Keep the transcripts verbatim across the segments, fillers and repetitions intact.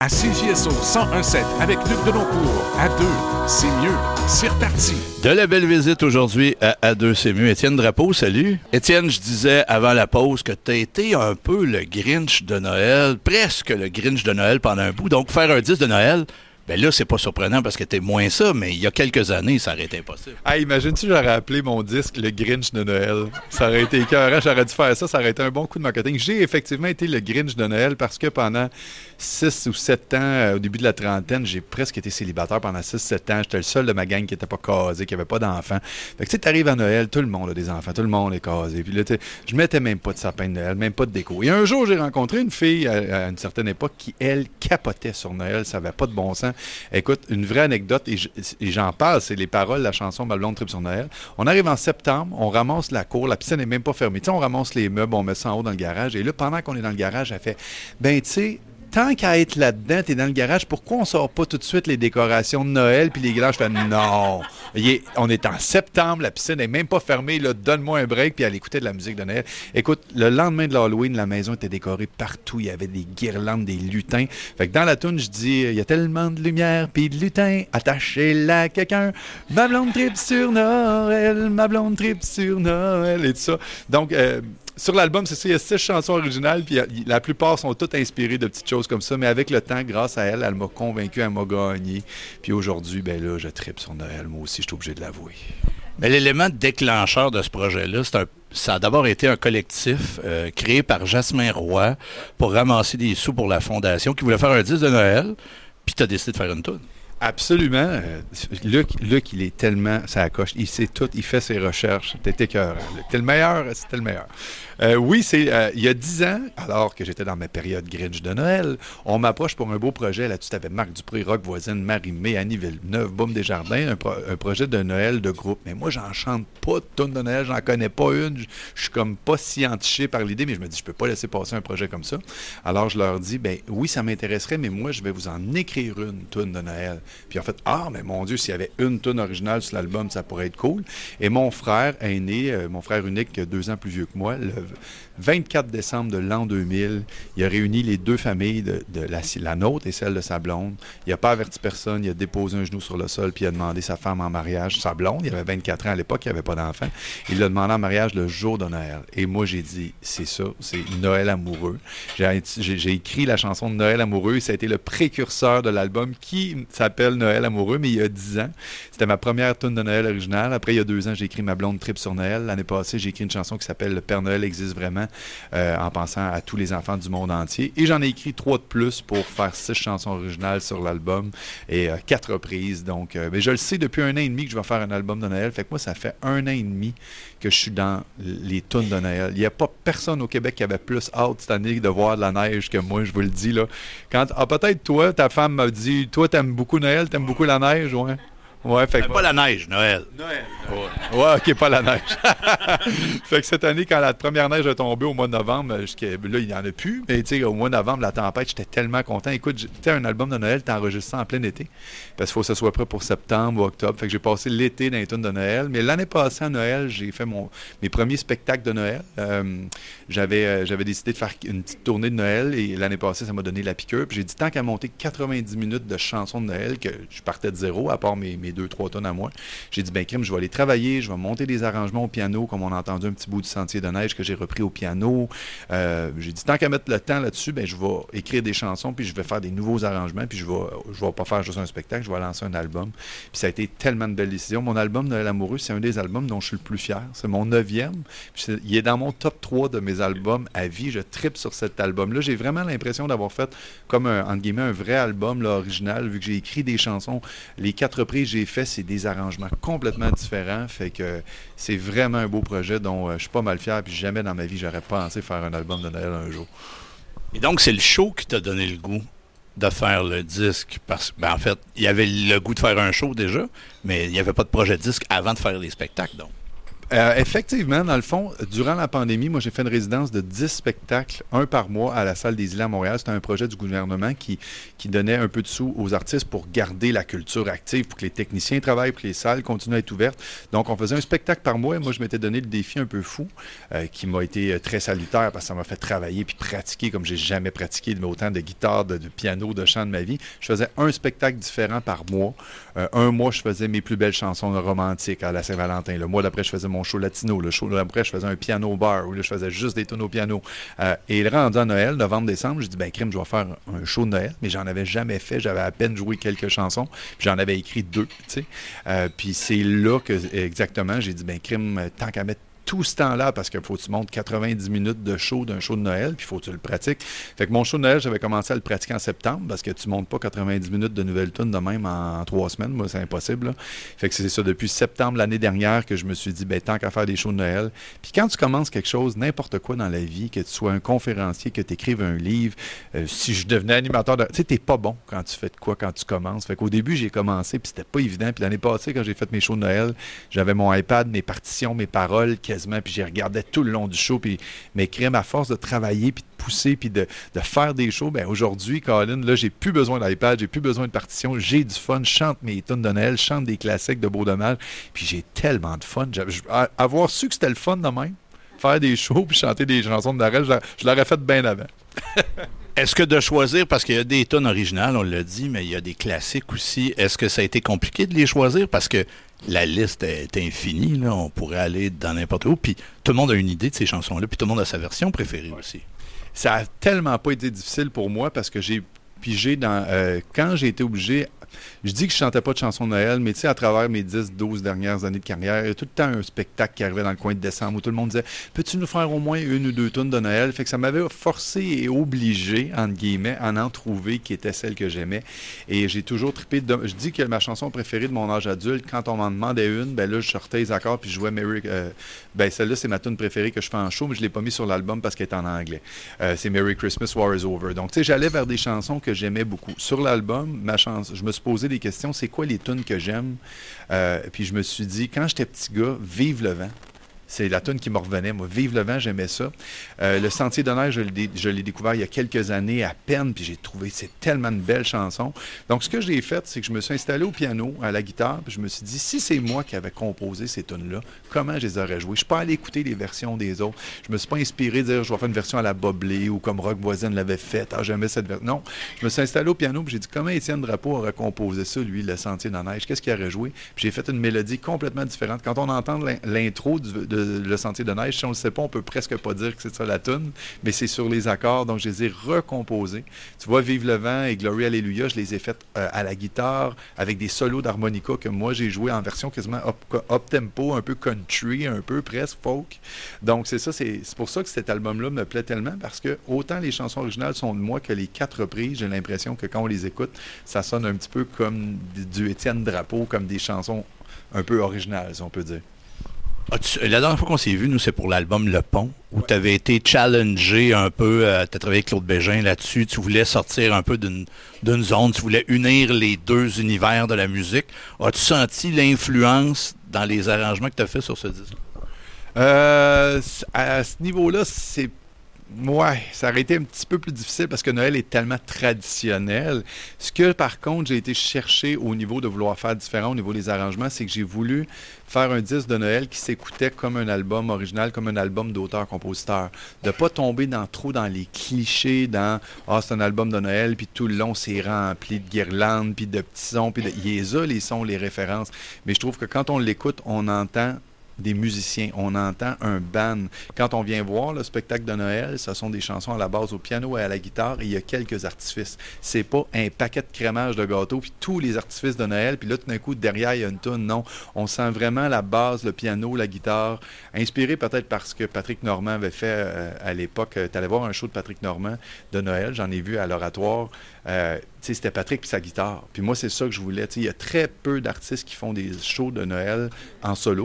À C J S O cent un sept avec Luc Denoncourt. À deux, c'est mieux. C'est reparti. De la belle visite aujourd'hui à À deux, c'est mieux. Étienne Drapeau, salut. Étienne, je disais avant la pause que tu as été un peu le Grinch de Noël, presque le Grinch de Noël pendant un bout. Donc, faire un disque de Noël, ben là, c'est pas surprenant parce que t'es moins ça, mais il y a quelques années, ça aurait été impossible. Ah, imagine-tu, j'aurais appelé mon disque le Grinch de Noël. Ça aurait été écœurant, j'aurais dû faire ça, ça aurait été un bon coup de marketing. J'ai effectivement été le Grinch de Noël parce que pendant six ou sept ans, euh, au début de la trentaine, j'ai presque été célibataire pendant six sept ans. J'étais le seul de ma gang qui n'était pas casé, qui n'avait pas d'enfants. Fait que tu sais, t'arrives à Noël, tout le monde a des enfants, tout le monde est casé. Puis là, je mettais même pas de sapin de Noël, même pas de déco. Et un jour, j'ai rencontré une fille à, à une certaine époque qui, elle, capotait sur Noël, ça n'avait pas de bon sens. Écoute, une vraie anecdote, et, je, et j'en parle, c'est les paroles de la chanson « Ma blonde tripe sur Noël ». On arrive en septembre, on ramasse la cour, la piscine n'est même pas fermée. Tu sais, on ramasse les meubles, on met ça en haut dans le garage. Et là, pendant qu'on est dans le garage, elle fait « Ben, tu sais, tant qu'à être là-dedans, t'es dans le garage, pourquoi on sort pas tout de suite les décorations de Noël puis les glands? » Je fais « Non! Est, on est en septembre, la piscine n'est même pas fermée, là, donne-moi un break. » Puis elle écoutait de la musique de Noël. Écoute, le lendemain de l'Halloween, la maison était décorée partout. Il y avait des guirlandes, des lutins. Fait que dans la toune, je dis « Il y a tellement de lumière puis de lutins, attachez-la à quelqu'un. Ma blonde tripe sur Noël, ma blonde tripe sur Noël. » Et tout ça. Donc, euh, sur l'album, c'est ça, il y a six chansons originales, puis la plupart sont toutes inspirées de petites choses comme ça, mais avec le temps, grâce à elle, elle m'a convaincu, elle m'a gagné. Puis aujourd'hui, ben là, je tripe sur Noël, moi aussi, je suis obligé de l'avouer. Mais l'élément déclencheur de ce projet-là, c'est un, ça a d'abord été un collectif euh, créé par Jasmin Roy pour ramasser des sous pour la fondation qui voulait faire un disque de Noël, puis tu as décidé de faire une toune. Absolument. Euh, Luc, Luc, il est tellement... Ça coche. Il sait tout. Il fait ses recherches. T'es écœurant, Luc. T'es le meilleur. C'était le meilleur. Euh, oui, c'est euh, il y a dix ans, alors que j'étais dans ma période Grinch de Noël, on m'approche pour un beau projet. Là-dessus, t'avais Marc Dupré, Rock Voisine, Marie-Mé, Annie Villeneuve, Boum Desjardins, un, pro- un projet de Noël de groupe. Mais moi, j'en chante pas de tune de Noël. J'en connais pas une. Je, je suis comme pas scientifié par l'idée, mais je me dis, je peux pas laisser passer un projet comme ça. Alors, je leur dis, ben oui, ça m'intéresserait, mais moi, je vais vous en écrire une tune de Noël. Puis en fait, ah, mais mon Dieu, s'il y avait une tune originale sur l'album, ça pourrait être cool. Et mon frère aîné, euh, mon frère unique, deux ans plus vieux que moi, le vingt-quatre décembre de l'an deux mille, il a réuni les deux familles de, de la, la nôtre et celle de sa blonde. Il n'a pas averti personne, il a déposé un genou sur le sol puis il a demandé sa femme en mariage, sa blonde. Il avait vingt-quatre ans à l'époque, il n'avait pas d'enfant. Il l'a demandé en mariage le jour de Noël. Et moi, j'ai dit, c'est ça, c'est Noël amoureux. J'ai, j'ai, j'ai écrit la chanson de Noël amoureux et ça a été le précurseur de l'album qui s'appelle Noël amoureux, mais il y a dix ans. C'était ma première tune de Noël originale. Après, il y a deux ans, j'ai écrit Ma blonde tripe sur Noël. L'année passée, j'ai écrit une chanson qui s'appelle Le Père Noël existe vraiment, euh, en pensant à tous les enfants du monde entier. Et j'en ai écrit trois de plus pour faire six chansons originales sur l'album et euh, quatre reprises. Donc, euh, mais je le sais depuis un an et demi que je vais faire un album de Noël. Fait que moi, ça fait un an et demi que je suis dans les tunes de Noël. Il n'y a pas personne au Québec qui avait plus hâte cette année de voir de la neige que moi, je vous le dis, là. Quand, ah, peut-être toi, ta femme m'a dit, toi, t'aimes beaucoup Noël, t'aimes beaucoup la neige, ouais. Ouais, fait que... Pas la neige, Noël. Noël. Ouais, ouais, OK, pas la neige. Fait que cette année, quand la première neige est tombée au mois de novembre, là, il n'y en a plus, mais tu sais, au mois de novembre, la tempête, j'étais tellement content. Écoute, tu sais, un album de Noël, t'enregistres ça en plein été, parce qu'il faut que ça soit prêt pour septembre ou octobre. Fait que j'ai passé l'été dans les tunes de Noël. Mais l'année passée, à Noël, j'ai fait mon, mes premiers spectacles de Noël. Euh, j'avais, euh, j'avais décidé de faire une petite tournée de Noël, et l'année passée, ça m'a donné la piqûre. Puis j'ai dit, tant qu'à monter quatre-vingt-dix minutes de chansons de Noël, que je partais de zéro, à part mes, mes deux, trois tonnes à moi. J'ai dit, ben crime, je vais aller travailler, je vais monter des arrangements au piano, comme on a entendu un petit bout du Sentier de neige que j'ai repris au piano. Euh, j'ai dit, tant qu'à mettre le temps là-dessus, ben je vais écrire des chansons, puis je vais faire des nouveaux arrangements, puis je vais, je vais pas faire juste un spectacle, je vais lancer un album. Puis ça a été tellement de belles décisions. Mon album Noël amoureux, c'est un des albums dont je suis le plus fier. C'est mon neuvième. Puis c'est, il est dans mon top trois de mes albums à vie. Je tripe sur cet album-là. J'ai vraiment l'impression d'avoir fait comme un, entre guillemets, un vrai album là, original, vu que j'ai écrit des chansons. Les quatre reprises que j'ai fait, c'est des arrangements complètement différents. Fait que c'est vraiment un beau projet dont euh, je suis pas mal fier. Puis jamais dans ma vie, j'aurais pensé faire un album de Noël un jour. Et donc, c'est le show qui t'a donné le goût de faire le disque. Parce que, ben, en fait, il y avait le goût de faire un show déjà, mais il n'y avait pas de projet de disque avant de faire les spectacles, donc. Euh, effectivement, dans le fond, durant la pandémie, moi, j'ai fait une résidence de dix spectacles, un par mois, à la Salle des Îlets à Montréal. C'était un projet du gouvernement qui, qui donnait un peu de sous aux artistes pour garder la culture active, pour que les techniciens travaillent, pour que les salles continuent à être ouvertes. Donc, on faisait un spectacle par mois et moi, je m'étais donné le défi un peu fou, euh, qui m'a été très salutaire parce que ça m'a fait travailler puis pratiquer comme j'ai jamais pratiqué, mais autant de guitare, de, de piano, de chant de ma vie. Je faisais un spectacle différent par mois. Euh, un mois, je faisais mes plus belles chansons romantiques à la Saint-Valentin. Le mois d'après, je faisais mon show latino. Le show d'après, je faisais un piano bar où là, je faisais juste des tunes au piano. Euh, et rendu à Noël, novembre-décembre, je dis, ben crime, je vais faire un show de Noël, mais j'en avais jamais fait. J'avais à peine joué quelques chansons, puis j'en avais écrit deux, tu sais. Euh, puis c'est là que, exactement, j'ai dit, ben crime, tant qu'à mettre tout ce temps-là, parce qu'il faut que tu montes quatre-vingt-dix minutes de show d'un show de Noël, puis il faut que tu le pratiques. Fait que mon show de Noël, j'avais commencé à le pratiquer en septembre, parce que tu montes pas quatre-vingt-dix minutes de nouvelles tunes de même en, en trois semaines. Moi, c'est impossible, là. Fait que c'est ça, depuis septembre l'année dernière que je me suis dit, ben tant qu'à faire des shows de Noël. Puis quand tu commences quelque chose, n'importe quoi dans la vie, que tu sois un conférencier, que tu écrives un livre, euh, si je devenais animateur de... Tu sais, t'es pas bon quand tu fais de quoi, quand tu commences. Fait qu'au début, j'ai commencé, puis c'était pas évident. Puis l'année passée, quand j'ai fait mes shows de Noël, j'avais mon iPad, mes partitions, mes paroles, quasiment, puis j'ai regardé tout le long du show, puis mes crimes, à force de travailler, puis de pousser, puis de, de faire des shows, bien aujourd'hui, Colin, là, j'ai plus besoin d'iPad, j'ai plus besoin de partition, j'ai du fun, je chante mes tunes de Noël, je chante des classiques de Beau Dommage, puis j'ai tellement de fun. Je, avoir su que c'était le fun de même, faire des shows, puis chanter des chansons de Noël, je, je l'aurais fait bien avant. Est-ce que de choisir, parce qu'il y a des tunes originales, on l'a dit, mais il y a des classiques aussi, est-ce que ça a été compliqué de les choisir? Parce que la liste est infinie, là. On pourrait aller dans n'importe où, puis tout le monde a une idée de ces chansons-là, puis tout le monde a sa version préférée aussi. Ça a tellement pas été difficile pour moi, parce que j'ai pigé dans... Euh, quand j'ai été obligé... Je dis que je chantais pas de chansons de Noël, mais tu sais, à travers mes dix douze dernières années de carrière, il y a tout le temps un spectacle qui arrivait dans le coin de décembre où tout le monde disait « Peux-tu nous faire au moins une ou deux tunes de Noël? » Fait que ça m'avait forcé et obligé, entre guillemets, à en trouver qui était celle que j'aimais. Et j'ai toujours trippé. De... Je dis que ma chanson préférée de mon âge adulte, quand on m'en demandait une, ben là, je sortais les accords puis je jouais Merry... Euh... Ben celle-là, c'est ma tune préférée que je fais en show, mais je l'ai pas mis sur l'album parce qu'elle est en anglais. Euh, c'est Merry Christmas, War is Over. Donc, tu sais, j'allais vers des chansons que j'aimais beaucoup. Sur l'album, ma chance... je me suis posé des questions. C'est quoi les tunes que j'aime? Euh, puis je me suis dit, quand j'étais petit gars, Vive le vent. C'est la tune qui me revenait. Moi, Vive le vent, j'aimais ça. Euh, le Sentier de neige, je l'ai, je l'ai découvert il y a quelques années à peine, puis j'ai trouvé c'est tellement une belle chanson. Donc, ce que j'ai fait, c'est que je me suis installé au piano, à la guitare, puis je me suis dit, si c'est moi qui avais composé ces tunes-là, comment je les aurais jouées? Je ne suis pas allé écouter les versions des autres. Je me suis pas inspiré de dire, je vais faire une version à la Boblé ou comme Rock Voisine l'avait faite. Ah, j'aimais cette version. Non, je me suis installé au piano, puis j'ai dit, comment Étienne Drapeau aurait composé ça, lui, le Sentier de neige? Qu'est-ce qu'il aurait joué? Puis j'ai fait une mélodie complètement différente. Quand on entend l'intro du, de Le Sentier de neige, si on ne le sait pas, on peut presque pas dire que c'est ça la toune, mais c'est sur les accords, donc je les ai recomposés. Tu vois, Vive le vent et Glory Alléluia, je les ai faites euh, à la guitare, avec des solos d'harmonica que moi j'ai joué en version quasiment up, up tempo, un peu country, un peu presque folk. Donc c'est ça, c'est, c'est pour ça que cet album-là me plaît tellement, parce que autant les chansons originales sont de moi que les quatre reprises, j'ai l'impression que quand on les écoute, ça sonne un petit peu comme du Étienne Drapeau, comme des chansons un peu originales, si on peut dire. As-tu, la dernière fois qu'on s'est vu, nous, c'est pour l'album Le Pont, où tu avais été challengé un peu, euh, tu as travaillé avec Claude Bégin là-dessus, tu voulais sortir un peu d'une, d'une zone, tu voulais unir les deux univers de la musique. As-tu senti l'influence dans les arrangements que tu as fait sur ce disque? Euh, à ce niveau-là, c'est Ouais, ça aurait été un petit peu plus difficile parce que Noël est tellement traditionnel. Ce que, par contre, j'ai été chercher au niveau de vouloir faire différent au niveau des arrangements, c'est que j'ai voulu faire un disque de Noël qui s'écoutait comme un album original, comme un album d'auteur-compositeur. De ne pas tomber dans, trop dans les clichés, dans « Ah, c'est un album de Noël, puis tout le long, c'est rempli de guirlandes, puis de petits sons, puis de... » Il y a les sons, les références. Mais je trouve que quand on l'écoute, on entend des musiciens, on entend un band. Quand on vient voir le spectacle de Noël, ce sont des chansons à la base au piano et à la guitare, et il y a quelques artifices. C'est pas un paquet de crémage de gâteau, puis tous les artifices de Noël, puis là, tout d'un coup, derrière, il y a une toune. Non, on sent vraiment la base, le piano, la guitare, inspiré peut-être parce que Patrick Normand avait fait euh, à l'époque, euh, tu allais voir un show de Patrick Normand de Noël, j'en ai vu à l'Oratoire, euh, tu sais, c'était Patrick puis sa guitare. Puis moi, c'est ça que je voulais. Tu sais, il y a très peu d'artistes qui font des shows de Noël en solo.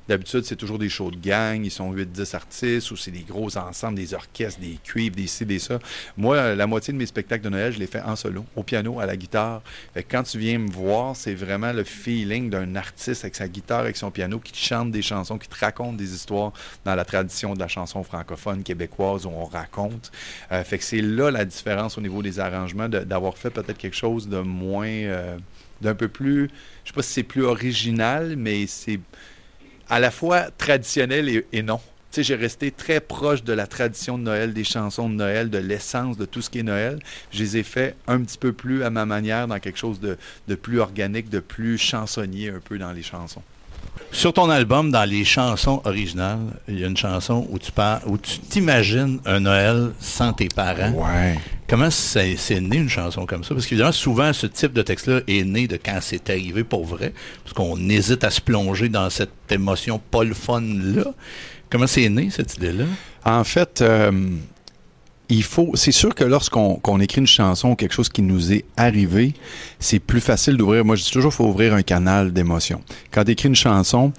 D'habitude, c'est toujours des shows de gang, ils sont huit dix artistes, ou c'est des gros ensembles, des orchestres, des cuivres, des ci, des ça. Moi, la moitié de mes spectacles de Noël, je les fais en solo, au piano, à la guitare. Fait que quand tu viens me voir, c'est vraiment le feeling d'un artiste avec sa guitare, avec son piano, qui te chante des chansons, qui te raconte des histoires dans la tradition de la chanson francophone québécoise où on raconte. Euh, fait que c'est là la différence au niveau des arrangements, de, d'avoir fait peut-être quelque chose de moins... Euh, d'un peu plus... Je sais pas si c'est plus original, mais c'est à la fois traditionnel et, et non. Tu sais, j'ai resté très proche de la tradition de Noël, des chansons de Noël, de l'essence de tout ce qui est Noël. Je les ai fait un petit peu plus à ma manière, dans quelque chose de, de plus organique, de plus chansonnier un peu dans les chansons. Sur ton album, dans les chansons originales, il y a une chanson où tu parles, où tu t'imagines un Noël sans tes parents. Ouais. Comment c'est, c'est né une chanson comme ça? Parce qu'évidemment, souvent, ce type de texte-là est né de quand c'est arrivé pour vrai, parce qu'on hésite à se plonger dans cette émotion pas le fun-là. Comment c'est né, cette idée-là? En fait... Euh... Il faut, c'est sûr que lorsqu'on qu'on écrit une chanson ou quelque chose qui nous est arrivé, c'est plus facile d'ouvrir. Moi, je dis toujours qu'il faut ouvrir un canal d'émotion. Quand tu écris une chanson,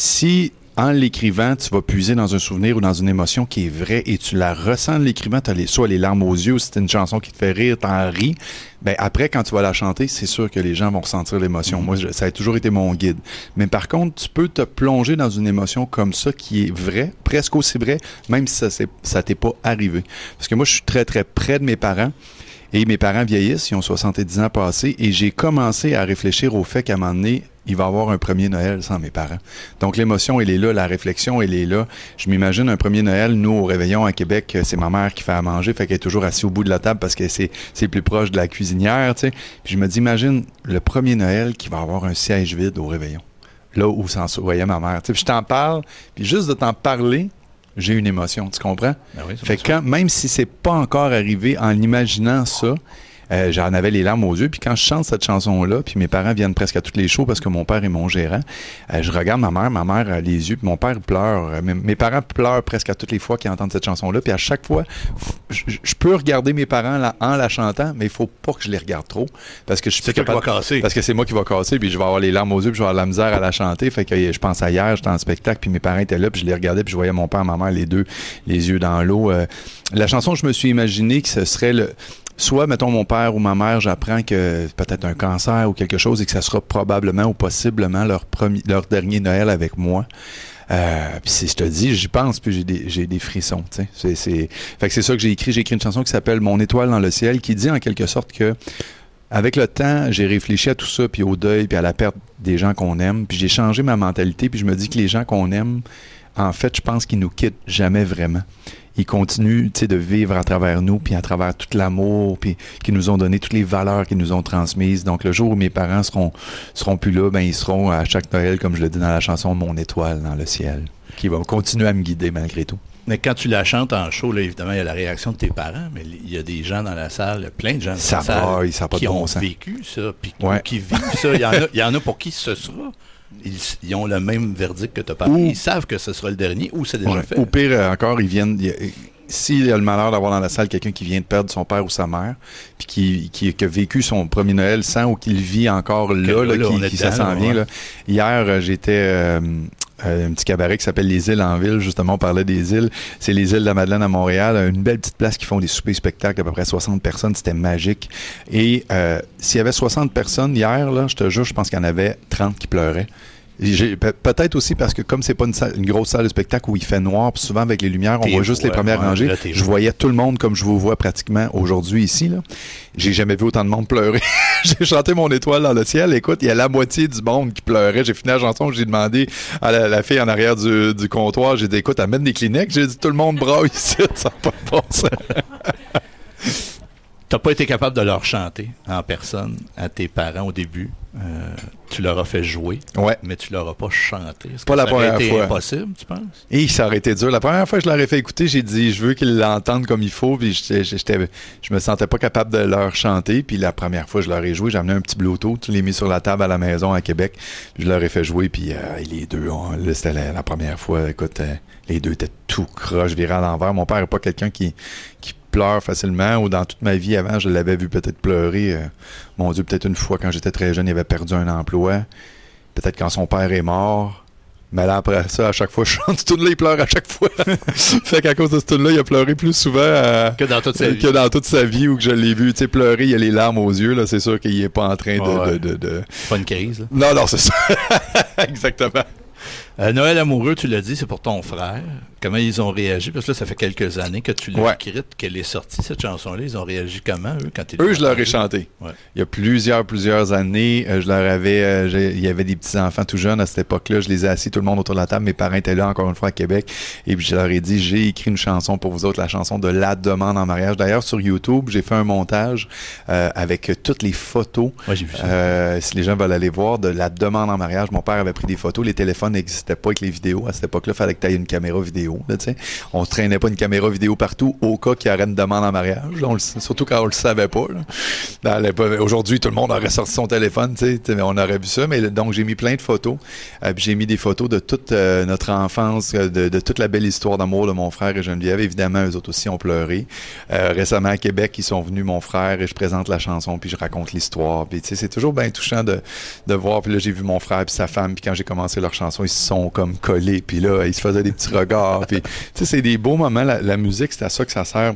si en l'écrivant, tu vas puiser dans un souvenir ou dans une émotion qui est vraie et tu la ressens en l'écrivant, tu as les, soit les larmes aux yeux ou si c'est une chanson qui te fait rire, t'en ris, ben après, quand tu vas la chanter, c'est sûr que les gens vont ressentir l'émotion. Mm-hmm. Moi, je, ça a toujours été mon guide. Mais par contre, tu peux te plonger dans une émotion comme ça qui est vraie, presque aussi vraie, même si ça c'est, ça t'est pas arrivé. Parce que moi, je suis très, très près de mes parents. Et mes parents vieillissent, ils ont soixante-dix ans passés, et j'ai commencé à réfléchir au fait qu'à un moment donné, il va y avoir un premier Noël sans mes parents. Donc l'émotion, elle est là, la réflexion, elle est là. Je m'imagine un premier Noël, nous, au réveillon à Québec, c'est ma mère qui fait à manger, fait qu'elle est toujours assise au bout de la table parce que c'est, c'est plus proche de la cuisinière, tu sais. Puis je me dis, imagine le premier Noël qui va avoir un siège vide au réveillon, là où s'en voyait ma mère. Tu sais, puis je t'en parle, puis juste de t'en parler, j'ai une émotion, tu comprends? Ben oui, fait que quand, même si c'est pas encore arrivé, en imaginant ça, euh, j'en avais les larmes aux yeux. Puis quand je chante cette chanson-là, puis mes parents viennent presque à tous les shows parce que mon père est mon gérant, euh, je regarde ma mère, ma mère a les yeux, puis mon père pleure. Euh, mes, mes parents pleurent presque à toutes les fois qu'ils entendent cette chanson-là. Puis à chaque fois, je, je peux regarder mes parents là, en la chantant, mais il faut pas que je les regarde trop. Parce que je suis c'est toi qui va casser. Parce que c'est moi qui va casser, puis je vais avoir les larmes aux yeux, puis je vais avoir la misère à la chanter. Fait que je pense à hier, j'étais en spectacle, puis mes parents étaient là, puis je les regardais, puis je voyais mon père et ma mère, les deux, les yeux dans l'eau. Euh, la chanson, je me suis imaginé que ce serait le... Soit, mettons, mon père ou ma mère, j'apprends que peut-être un cancer ou quelque chose et que ça sera probablement ou possiblement leur, premier, leur dernier Noël avec moi. Euh, puis si je te dis, j'y pense, puis j'ai des, j'ai des frissons, tu sais. C'est, c'est... Fait que c'est ça que j'ai écrit. J'ai écrit une chanson qui s'appelle « Mon étoile dans le ciel » qui dit en quelque sorte que avec le temps, j'ai réfléchi à tout ça, puis au deuil, puis à la perte des gens qu'on aime, puis j'ai changé ma mentalité, puis je me dis que les gens qu'on aime, en fait, je pense qu'ils nous quittent jamais vraiment. Ils continuent, tu sais, de vivre à travers nous, puis à travers tout l'amour, puis qu'ils nous ont donné toutes les valeurs qu'ils nous ont transmises. Donc, le jour où mes parents seront seront plus là, ben ils seront à chaque Noël, comme je le dis dans la chanson, mon étoile dans le ciel, qui va continuer à me guider malgré tout. Mais quand tu la chantes en show, là, évidemment, il y a la réaction de tes parents, mais il y a des gens dans la salle, plein de gens dans ça la salle va, ça qui de bon ont sens. vécu ça, puis ouais. qui vivent ça. Il y en a, il y en a pour qui ce sera. Ils, ils ont le même verdict que tu as parlé. Ou, ils savent que ce sera le dernier ou c'est déjà ouais, fait. Ou pire encore, ils viennent... Ils, s'il y a le malheur d'avoir dans la salle quelqu'un qui vient de perdre son père ou sa mère, puis qui, qui, qui a vécu son premier Noël sans ou qui le vit encore là, là, là qui, qui ça s'en vient. Ouais. Là. Hier, j'étais... Euh, Euh, un petit cabaret qui s'appelle Les Îles en ville, justement, on parlait des îles. C'est les îles de la Madeleine à Montréal, une belle petite place qui font des soupers spectacles, à peu près soixante personnes, c'était magique. Et euh, s'il y avait soixante personnes hier, là, je te jure, je pense qu'il y en avait trente qui pleuraient. J'ai, pe- peut-être aussi parce que comme c'est pas une, salle, une grosse salle de spectacle où il fait noir, puis souvent avec les lumières, on t'es voit juste ouais, les premières ouais, rangées. Là, je voyais tout le monde comme je vous vois pratiquement aujourd'hui ici. Là. J'ai jamais vu autant de monde pleurer. J'ai chanté mon étoile dans le ciel. Écoute, il y a la moitié du monde qui pleurait. J'ai fini la chanson, j'ai demandé à la, la fille en arrière du, du comptoir, j'ai dit, écoute, amène des Kleenex. J'ai dit, tout le monde braille ici, ça n'a pas de bon sens. T'as pas été capable de leur chanter en personne à tes parents au début. Euh, tu leur as fait jouer, ouais. mais tu leur as pas chanté. Est-ce pas que la ça aurait première été fois. Impossible, tu penses? Et ça aurait été dur. La première fois que je leur ai fait écouter, j'ai dit, je veux qu'ils l'entendent comme il faut, puis j'étais, j'étais, je me sentais pas capable de leur chanter. Puis la première fois que je leur ai joué, j'ai amené un petit Bluetooth, je l'ai mis sur la table à la maison à Québec, puis je leur ai fait jouer, puis euh, les deux, on, là, c'était la, la première fois, écoute, euh, les deux étaient tout croche, virés à l'envers. Mon père n'est pas quelqu'un qui, qui pleure facilement, ou dans toute ma vie avant, je l'avais vu peut-être pleurer. Euh, mon Dieu, peut-être une fois quand j'étais très jeune, il avait perdu un emploi. Peut-être quand son père est mort, Mais là, après ça, à chaque fois, je chante ce tune-là, il pleure à chaque fois. Fait qu'à cause de ce tune-là, il a pleuré plus souvent euh, que dans toute sa vie. Que dans toute sa vie, ou que je l'ai vu. Tu sais, pleurer, il a les larmes aux yeux, là, c'est sûr qu'il est pas en train de... Oh, ouais. de, de, de... C'est pas une crise, là. Non, non, c'est ça. Exactement. Euh, Noël amoureux, tu l'as dit, c'est pour ton frère. Comment ils ont réagi? Parce que là, ça fait quelques années que tu l'as ouais. écrite, qu'elle est sortie, cette chanson-là. Ils ont réagi comment, eux, quand ils Eux, je leur ai chanté. Ouais. Il y a plusieurs, plusieurs années, euh, je leur avais... Euh, il y avait des petits-enfants tout jeunes à cette époque-là. Je les ai assis, tout le monde autour de la table. Mes parents étaient là, encore une fois, à Québec. Et puis, je leur ai dit, j'ai écrit une chanson pour vous autres, la chanson de La demande en mariage. D'ailleurs, sur YouTube, j'ai fait un montage euh, avec toutes les photos. Ouais, j'ai vu ça. Euh, si les gens veulent aller voir, de La demande en mariage. Mon père avait pris des photos. Les téléphones n'existaient pas avec les vidéos. À cette époque-là, il fallait que tu aies une caméra vidéo. Là, on ne se traînait pas une caméra vidéo partout au cas qu'il y aurait une demande en mariage. On le, surtout quand on le savait pas. Là. Dans, aujourd'hui, tout le monde aurait sorti son téléphone. On aurait vu ça. Mais donc, j'ai mis plein de photos. Euh, j'ai mis des photos de toute euh, notre enfance, de, de toute la belle histoire d'amour de mon frère et Geneviève. Évidemment, eux autres aussi ont pleuré. Euh, récemment, à Québec, ils sont venus, mon frère, et je présente la chanson, puis je raconte l'histoire. Puis, c'est toujours bien touchant de, de voir. Puis là, j'ai vu mon frère et sa femme. Puis quand j'ai commencé leur chanson, ils se sont comme collés. Puis là, ils se faisaient des petits regards. Puis, tu sais, c'est des beaux moments. La, la musique, c'est à ça que ça sert.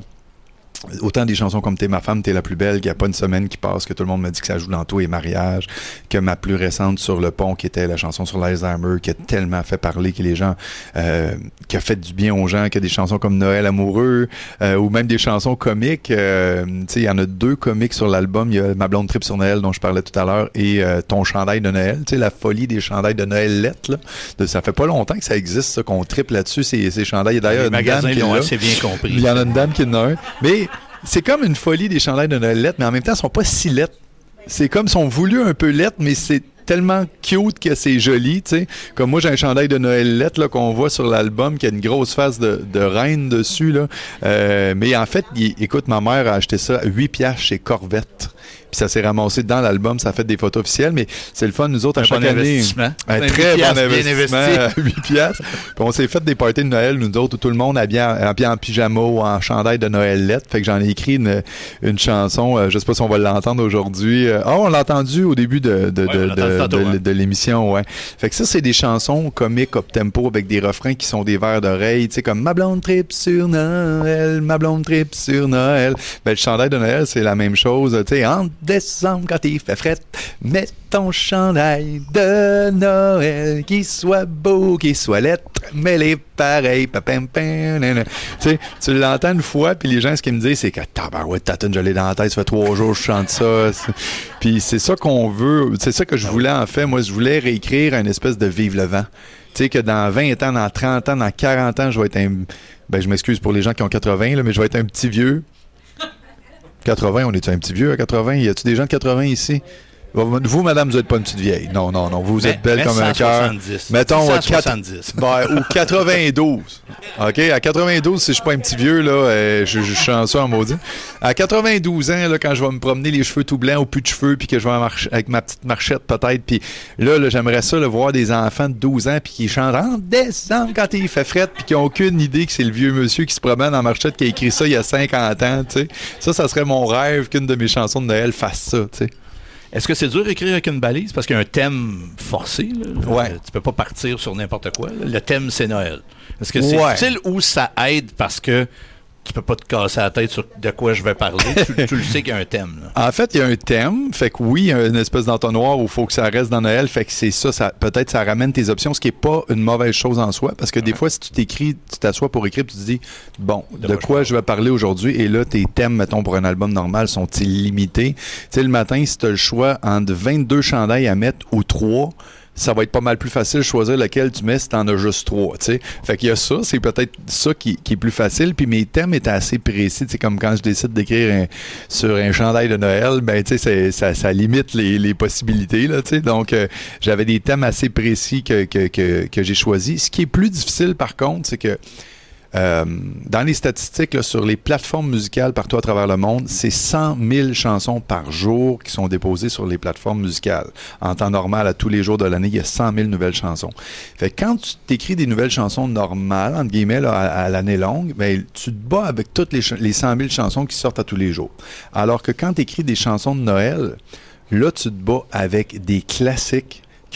Autant des chansons comme T'es ma femme, t'es la plus belle, qu'il n'y a pas une semaine qui passe que tout le monde me dit que ça joue dans tous les mariages, que ma plus récente Sur le pont, qui était la chanson sur l'Alzheimer, qui a tellement fait parler que les gens, euh, qui a fait du bien aux gens, que des chansons comme Noël amoureux, euh, ou même des chansons comiques. Euh, tu sais, il y en a deux comiques sur l'album. Il y a Ma blonde tripe sur Noël, dont je parlais tout à l'heure, et euh, Ton chandail de Noël. Tu sais, la folie des chandails de Noël lettres, là. De, ça fait pas longtemps que ça existe, ça, qu'on triple là-dessus, ces, ces chandails. D'ailleurs, les magasins l'ont assez bien compris. Il y en a une dame qui en a un. Mais c'est comme une folie des chandails de Noël lettres, mais en même temps, ils sont pas si lettres. C'est comme, ils sont voulus un peu lettres, mais c'est tellement cute que c'est joli, tu sais. Comme moi, j'ai un chandail de Noël lettres, là, qu'on voit sur l'album, qui a une grosse face de, de reine dessus, là. Euh, mais en fait, il, écoute, ma mère a acheté ça à huit piastres chez Corvette. Puis ça s'est ramassé dans l'album, ça a fait des photos officielles, mais c'est le fun, nous autres, à un chaque bon année. Investissement. Un, un très bon investissement, à huit piastres. Puis on s'est fait des parties de Noël, nous autres, où tout le monde habillé en, habillé en pyjama ou en chandail de Noël lettres. Fait que j'en ai écrit une, une chanson, euh, je sais pas si on va l'entendre aujourd'hui. Ah, oh, on l'a entendu au début de, de, ouais, de, de, tantôt, de, hein. de, de l'émission, ouais. Fait que ça, c'est des chansons comiques up-tempo avec des refrains qui sont des vers d'oreille, tu sais, comme Ma blonde tripe sur Noël, ma blonde tripe sur Noël. Ben, le chandail de Noël, c'est la même chose, tu sais, en décembre, quand il fait fret, mets ton chandail de Noël, qu'il soit beau, qu'il soit lettre, mais les pareils, papam, pam, tu sais, tu l'entends une fois, puis les gens, ce qu'ils me disent, c'est que tabarouette, ta tune, je l'ai dans la tête, ça fait trois jours que je chante ça. Puis c'est ça qu'on veut, c'est ça que je voulais en fait. Moi, je voulais réécrire une espèce de Vive le vent. Tu sais, que dans vingt ans, dans trente ans, dans quarante ans, je vais être un... Ben, je m'excuse pour les gens qui ont quatre-vingts, là, mais je vais être un petit vieux. quatre-vingts, on est un petit vieux à quatre-vingts? Y a-tu des gens de quatre-vingts ici? Vous, madame, vous n'êtes pas une petite vieille. Non, non, non. Vous mais, êtes belle comme un cœur. Mettons cent soixante-dix. Ben, ou quatre-vingt-douze. OK? À quatre-vingt-douze, si je suis pas un petit vieux, là, euh, je, je suis chanceux en maudit. À quatre-vingt-douze ans, là, quand je vais me promener les cheveux tout blancs ou plus de cheveux, puis que je vais marcher avec ma petite marchette peut-être, puis là, là j'aimerais ça, là, voir des enfants de douze ans, puis qui chantent en décembre quand il fait fret, puis qui n'ont aucune idée que c'est le vieux monsieur qui se promène en marchette qui a écrit ça il y a cinquante ans, tu sais. Ça, ça serait mon rêve qu'une de mes chansons de Noël fasse ça, tu sais. Est-ce que c'est dur d'écrire avec une balise? Parce qu'il y a un thème forcé. Là. Ouais. Euh, tu peux pas partir sur n'importe quoi. Là. Le thème, c'est Noël. Est-ce que c'est ouais. utile ou ça aide parce que tu peux pas te casser la tête sur de quoi je vais parler? tu, tu le sais qu'il y a un thème. Là. En fait, il y a un thème. Fait que oui, il y a une espèce d'entonnoir où il faut que ça reste dans Noël. Fait que c'est ça, ça peut-être ça ramène tes options, ce qui n'est pas une mauvaise chose en soi. Parce que ouais. des fois, si tu t'écris, tu t'assois pour écrire, tu te dis, bon, de, de quoi je vais parler aujourd'hui? Et là, tes thèmes, mettons, pour un album normal, sont-ils limités? Tu sais, le matin, si tu as le choix entre vingt-deux chandails à mettre ou trois, ça va être pas mal plus facile de choisir lequel tu mets si t'en as juste trois, tu sais. Fait qu'il y a ça, c'est peut-être ça qui, qui est plus facile. Puis mes thèmes étaient assez précis, tu sais, comme quand je décide d'écrire un, sur un chandail de Noël, ben tu sais, ça, ça limite les, les possibilités, là, tu sais. Donc, euh, j'avais des thèmes assez précis que, que, que, que j'ai choisis. Ce qui est plus difficile, par contre, c'est que Euh, dans les statistiques, là, sur les plateformes musicales partout à travers le monde, c'est cent mille chansons par jour qui sont déposées sur les plateformes musicales. En temps normal, à tous les jours de l'année, il y a cent mille nouvelles chansons. Fait que quand tu t'écris des nouvelles chansons normales, entre guillemets, là, à, à l'année longue, ben, tu te bats avec toutes les, ch- les cent mille chansons qui sortent à tous les jours. Alors que quand tu écris des chansons de Noël, là, tu te bats avec des classiques qui ont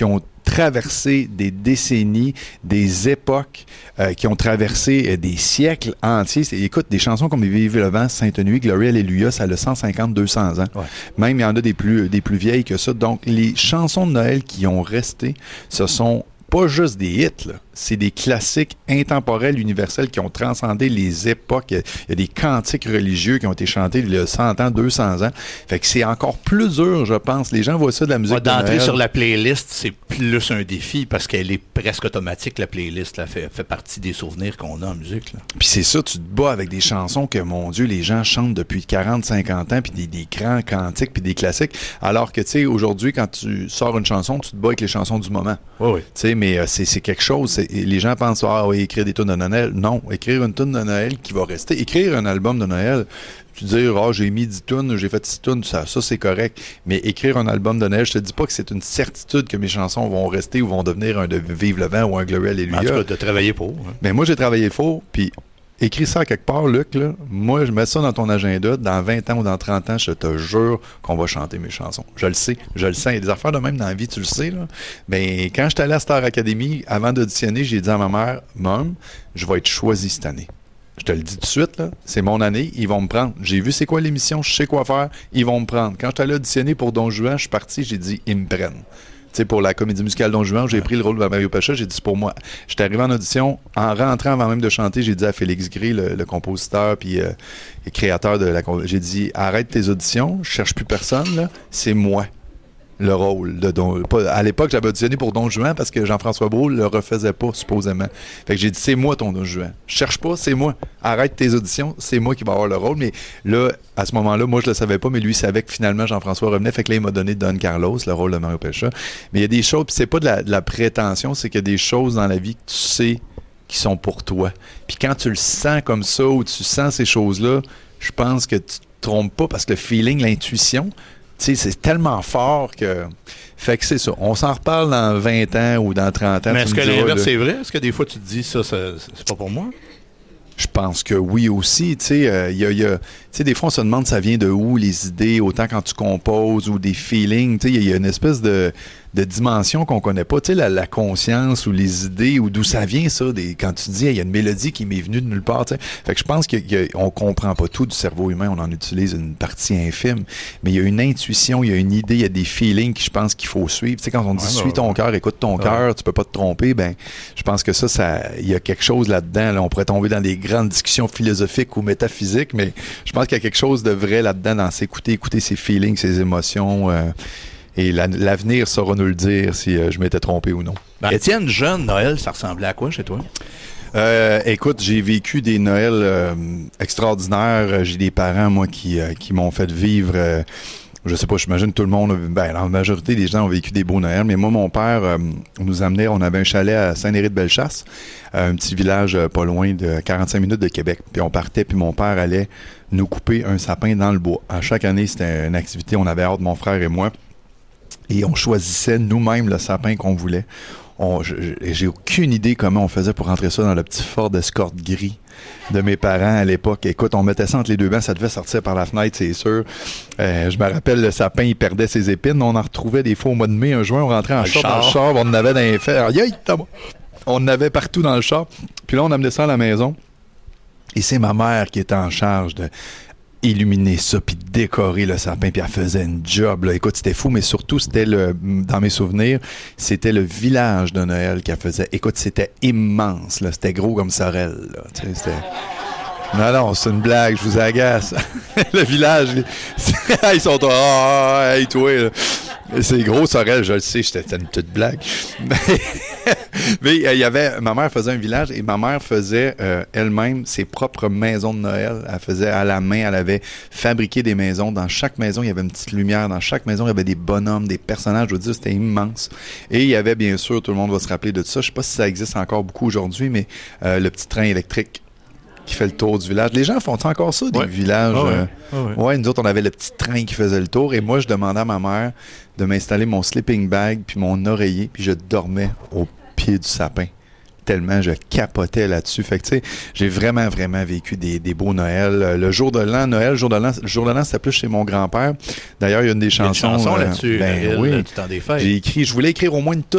traversé des décennies, des époques, euh, qui ont traversé euh, des siècles entiers. C'est, écoute, des chansons comme Vive le vent, Sainte Nuit, Gloria, Alléluia, ça a cent cinquante, deux cents ans. Ouais. Même, il y en a des plus, des plus vieilles que ça. Donc, les chansons de Noël qui ont resté, ce sont pas juste des hits, là. C'est des classiques intemporels, universels, qui ont transcendé les époques. Il y a des cantiques religieux qui ont été chantés il y a cent ans, deux cents ans. Fait que c'est encore plus dur, je pense. Les gens voient ça de la musique ouais, de d'entrer Noël. sur la playlist, c'est plus un défi parce qu'elle est presque automatique, la playlist. Elle fait, fait partie des souvenirs qu'on a en musique. Là. Puis c'est ça, tu te bats avec des chansons que, mon Dieu, les gens chantent depuis quarante, cinquante ans, puis des, des grands cantiques, puis des classiques. Alors que, tu sais, aujourd'hui, quand tu sors une chanson, tu te bats avec les chansons du moment. Oui, oui. Tu sais, mais euh, c'est, c'est quelque chose. C'est, les gens pensent, ah oui, écrire des tunes de Noël. Non, écrire une tune de Noël qui va rester. Écrire un album de Noël, tu dis, ah, oh, j'ai mis dix tunes, j'ai fait six tunes, ça, ça c'est correct. Mais écrire un album de Noël, je te dis pas que c'est une certitude que mes chansons vont rester ou vont devenir un de Vive le vent ou un Gloria Alléluia. En tout cas, de travailler pour. Hein. Mais moi, j'ai travaillé fort, puis écris ça quelque part, Luc, là. Moi, je mets ça dans ton agenda. Dans vingt ans ou dans trente ans, je te jure qu'on va chanter mes chansons. Je le sais, je le sens. Il y a des affaires de même dans la vie, tu le sais, là. Mais quand j'étais allé à Star Academy, avant d'auditionner, j'ai dit à ma mère, « Mom, je vais être choisi cette année. » Je te le dis tout de suite, là, c'est mon année, ils vont me prendre. J'ai vu c'est quoi l'émission, je sais quoi faire, ils vont me prendre. Quand j'étais allé auditionner pour Don Juan, je suis parti, j'ai dit, ils me prennent. Tu sais, pour la comédie musicale Don Juan, j'ai pris le rôle de Mario Pacha, j'ai dit, c'est pour moi. J'étais arrivé en audition, en rentrant avant même de chanter, j'ai dit à Félix Gray, le, le compositeur puis euh, et créateur de la... J'ai dit, arrête tes auditions, je cherche plus personne, là, c'est moi. Le rôle de Don... Pas, à l'époque, j'avais auditionné pour Don Juan parce que Jean-François Brault le refaisait pas, supposément. Fait que j'ai dit, c'est moi ton Don Juan. Je cherche pas, c'est moi. Arrête tes auditions, c'est moi qui va avoir le rôle. Mais là, à ce moment-là, moi, je le savais pas, mais lui, il savait que finalement, Jean-François revenait. Fait que là, il m'a donné Don Carlos, le rôle de Mario Pacha. Mais il y a des choses, puis c'est pas de la, de la prétention, c'est qu'il y a des choses dans la vie que tu sais qui sont pour toi. Puis quand tu le sens comme ça, ou tu sens ces choses-là, je pense que tu te trompes pas parce que le feeling, l'intuition, tu sais, c'est tellement fort que... Fait que c'est ça. On s'en reparle dans vingt ans ou dans trente ans. Mais est-ce que l'inverse, c'est vrai? Est-ce que des fois, tu te dis, ça, ça c'est pas pour moi? Je pense que oui aussi. Tu sais, euh, y a, y a, tu sais, des fois, on se demande ça vient de où, les idées, autant quand tu composes ou des feelings. Tu sais, il y, y a une espèce de, de dimension qu'on connaît pas. Tu sais, la, la conscience ou les idées ou d'où ça vient, ça. Des, quand tu dis, il y a une mélodie qui m'est venue de nulle part. Tu sais. Fait que je pense qu'on comprend pas tout du cerveau humain. On en utilise une partie infime. Mais il y a une intuition, il y a une idée, il y a des feelings que je pense qu'il faut suivre. Tu sais, quand on dit, ouais, suis ton cœur, écoute ton ouais. cœur, tu peux pas te tromper, ben, je pense que ça, ça, il y a quelque chose là-dedans. Là. On pourrait tomber dans des grandes discussions philosophiques ou métaphysiques, mais je pense qu'il y a quelque chose de vrai là-dedans dans s'écouter, écouter ses feelings, ses émotions. Euh, et la, l'avenir saura nous le dire si euh, je m'étais trompé ou non. Ben, Étienne, jeune, Noël, ça ressemblait à quoi chez toi? Euh, écoute, j'ai vécu des Noëls euh, extraordinaires. J'ai des parents, moi, qui, euh, qui m'ont fait vivre... Euh, je sais pas, j'imagine tout le monde, ben, la majorité des gens ont vécu des beaux Noëls, mais moi, mon père euh, nous amenait, on avait un chalet à Saint-Néry-de-Bellechasse, euh, un petit village euh, pas loin de quarante-cinq minutes de Québec. Puis on partait, puis mon père allait nous couper un sapin dans le bois. À chaque année, c'était une activité, on avait hâte, mon frère et moi, et on choisissait nous-mêmes le sapin qu'on voulait. On, j'ai aucune idée comment on faisait pour rentrer ça dans le petit Ford Escort gris de mes parents à l'époque. Écoute, on mettait ça entre les deux bancs, ça devait sortir par la fenêtre, c'est sûr. Euh, je me rappelle, le sapin, il perdait ses épines. On en retrouvait des fois au mois de mai, un juin, on rentrait en char, dans le char, on en avait dans les fers. On en avait partout dans le char. Puis là, on amenait ça à la maison. Et c'est ma mère qui était en charge de illuminer ça, puis décorer le sapin, puis elle faisait une job, là. Écoute, c'était fou, mais surtout, c'était le, dans mes souvenirs, c'était le village de Noël qu'elle faisait. Écoute, c'était immense, là. C'était gros comme Sorel, là. Tu sais, c'était... Non, non, c'est une blague, je vous agace. Le village, ils sont... Ah, oh, hey, toi, là. C'est gros, Sorel, je le sais, c'était une petite blague. Mais il y avait, ma mère faisait un village et ma mère faisait euh, elle-même ses propres maisons de Noël. Elle faisait à la main, elle avait fabriqué des maisons. Dans chaque maison, il y avait une petite lumière. Dans chaque maison, il y avait des bonhommes, des personnages. Je veux dire, c'était immense. Et il y avait, bien sûr, tout le monde va se rappeler de ça. Je sais pas si ça existe encore beaucoup aujourd'hui, mais euh, le petit train électrique qui fait le tour du village. Les gens font encore ça, des ouais. villages? Ah ouais. Euh... Ah ouais. ouais, nous autres, on avait le petit train qui faisait le tour. Et moi, je demandais à ma mère de m'installer mon sleeping bag puis mon oreiller, puis je dormais au pied du sapin. Tellement je capotais là-dessus. Fait que, tu sais, j'ai vraiment, vraiment vécu des, des beaux Noëls. Le jour de l'an, Noël, jour de l'an, le jour de l'an, c'était plus chez mon grand-père. D'ailleurs, il y a une des chansons... Il y a une chanson euh, là-dessus, ben, Noël, oui. du temps des fêtes. J'ai écrit, je voulais écrire au moins une toune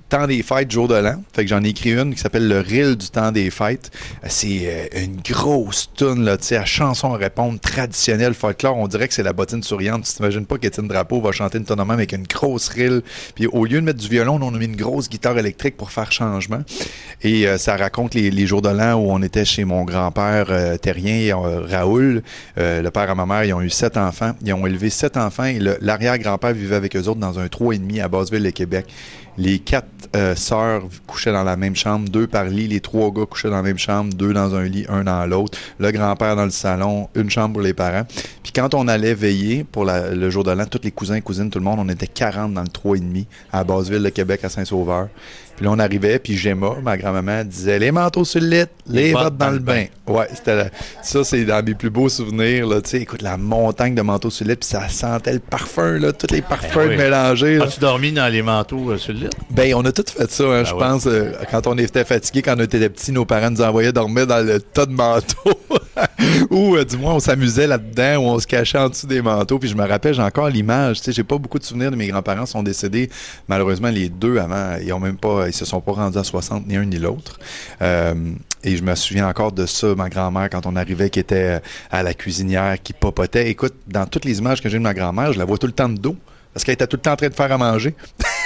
temps des fêtes, jour de l'an. Fait que j'en ai écrit une qui s'appelle Le Reel du temps des fêtes. C'est euh, une grosse toune, là, tu sais, à chanson à répondre traditionnelle folklore. On dirait que c'est la bottine souriante. Tu t'imagines pas qu'Étienne Drapeau va chanter une tonne de même avec une grosse reel. Puis au lieu de mettre du violon, on a mis une grosse guitare électrique pour faire changement. Et euh, ça raconte les, les jours de l'an où on était chez mon grand-père euh, terrien, euh, Raoul. Euh, le père à ma mère, ils ont eu sept enfants. Ils ont élevé sept enfants et le, l'arrière-grand-père vivait avec eux autres dans un trois et demi à Basseville, le Québec. Les quatre euh, sœurs couchaient dans la même chambre, deux par lit. Les trois gars couchaient dans la même chambre, deux dans un lit, un dans l'autre. Le grand-père dans le salon, une chambre pour les parents. Puis quand on allait veiller pour la, le jour de l'an, tous les cousins, cousines, tout le monde, on était quarante dans le trois et demi à Basseville, le Québec, à Saint-Sauveur. Puis là, on arrivait, puis Gemma, ma grand-maman, disait « Les manteaux sur le lit, les, les bottes dans, dans le bain. bain. » Ouais, c'était la, ça, c'est dans mes plus beaux souvenirs, là, tu sais, écoute, la montagne de manteaux sur le lit, puis ça sentait le parfum, là, tous les parfums ben oui. mélangés. As-tu dormi dans les manteaux euh, sur le lit? Ben, on a tout fait ça, hein, ben je ouais. pense. Euh, quand on était fatigué, quand on était petits, nos parents nous envoyaient dormir dans le tas de manteaux. Ou, euh, du moins, on s'amusait là-dedans, ou on se cachait en dessous des manteaux. Puis je me rappelle, j'ai encore l'image, tu sais, j'ai pas beaucoup de souvenirs de mes grands-parents, ils sont décédés, malheureusement, les deux avant, ils ont même pas, ils se sont pas rendus à soixante, ni un ni l'autre. Euh, et je me souviens encore de ça, ma grand-mère, quand on arrivait, qui était à la cuisinière, qui papotait. Écoute, dans toutes les images que j'ai de ma grand-mère, je la vois tout le temps de dos. Parce qu'elle était tout le temps en train de faire à manger.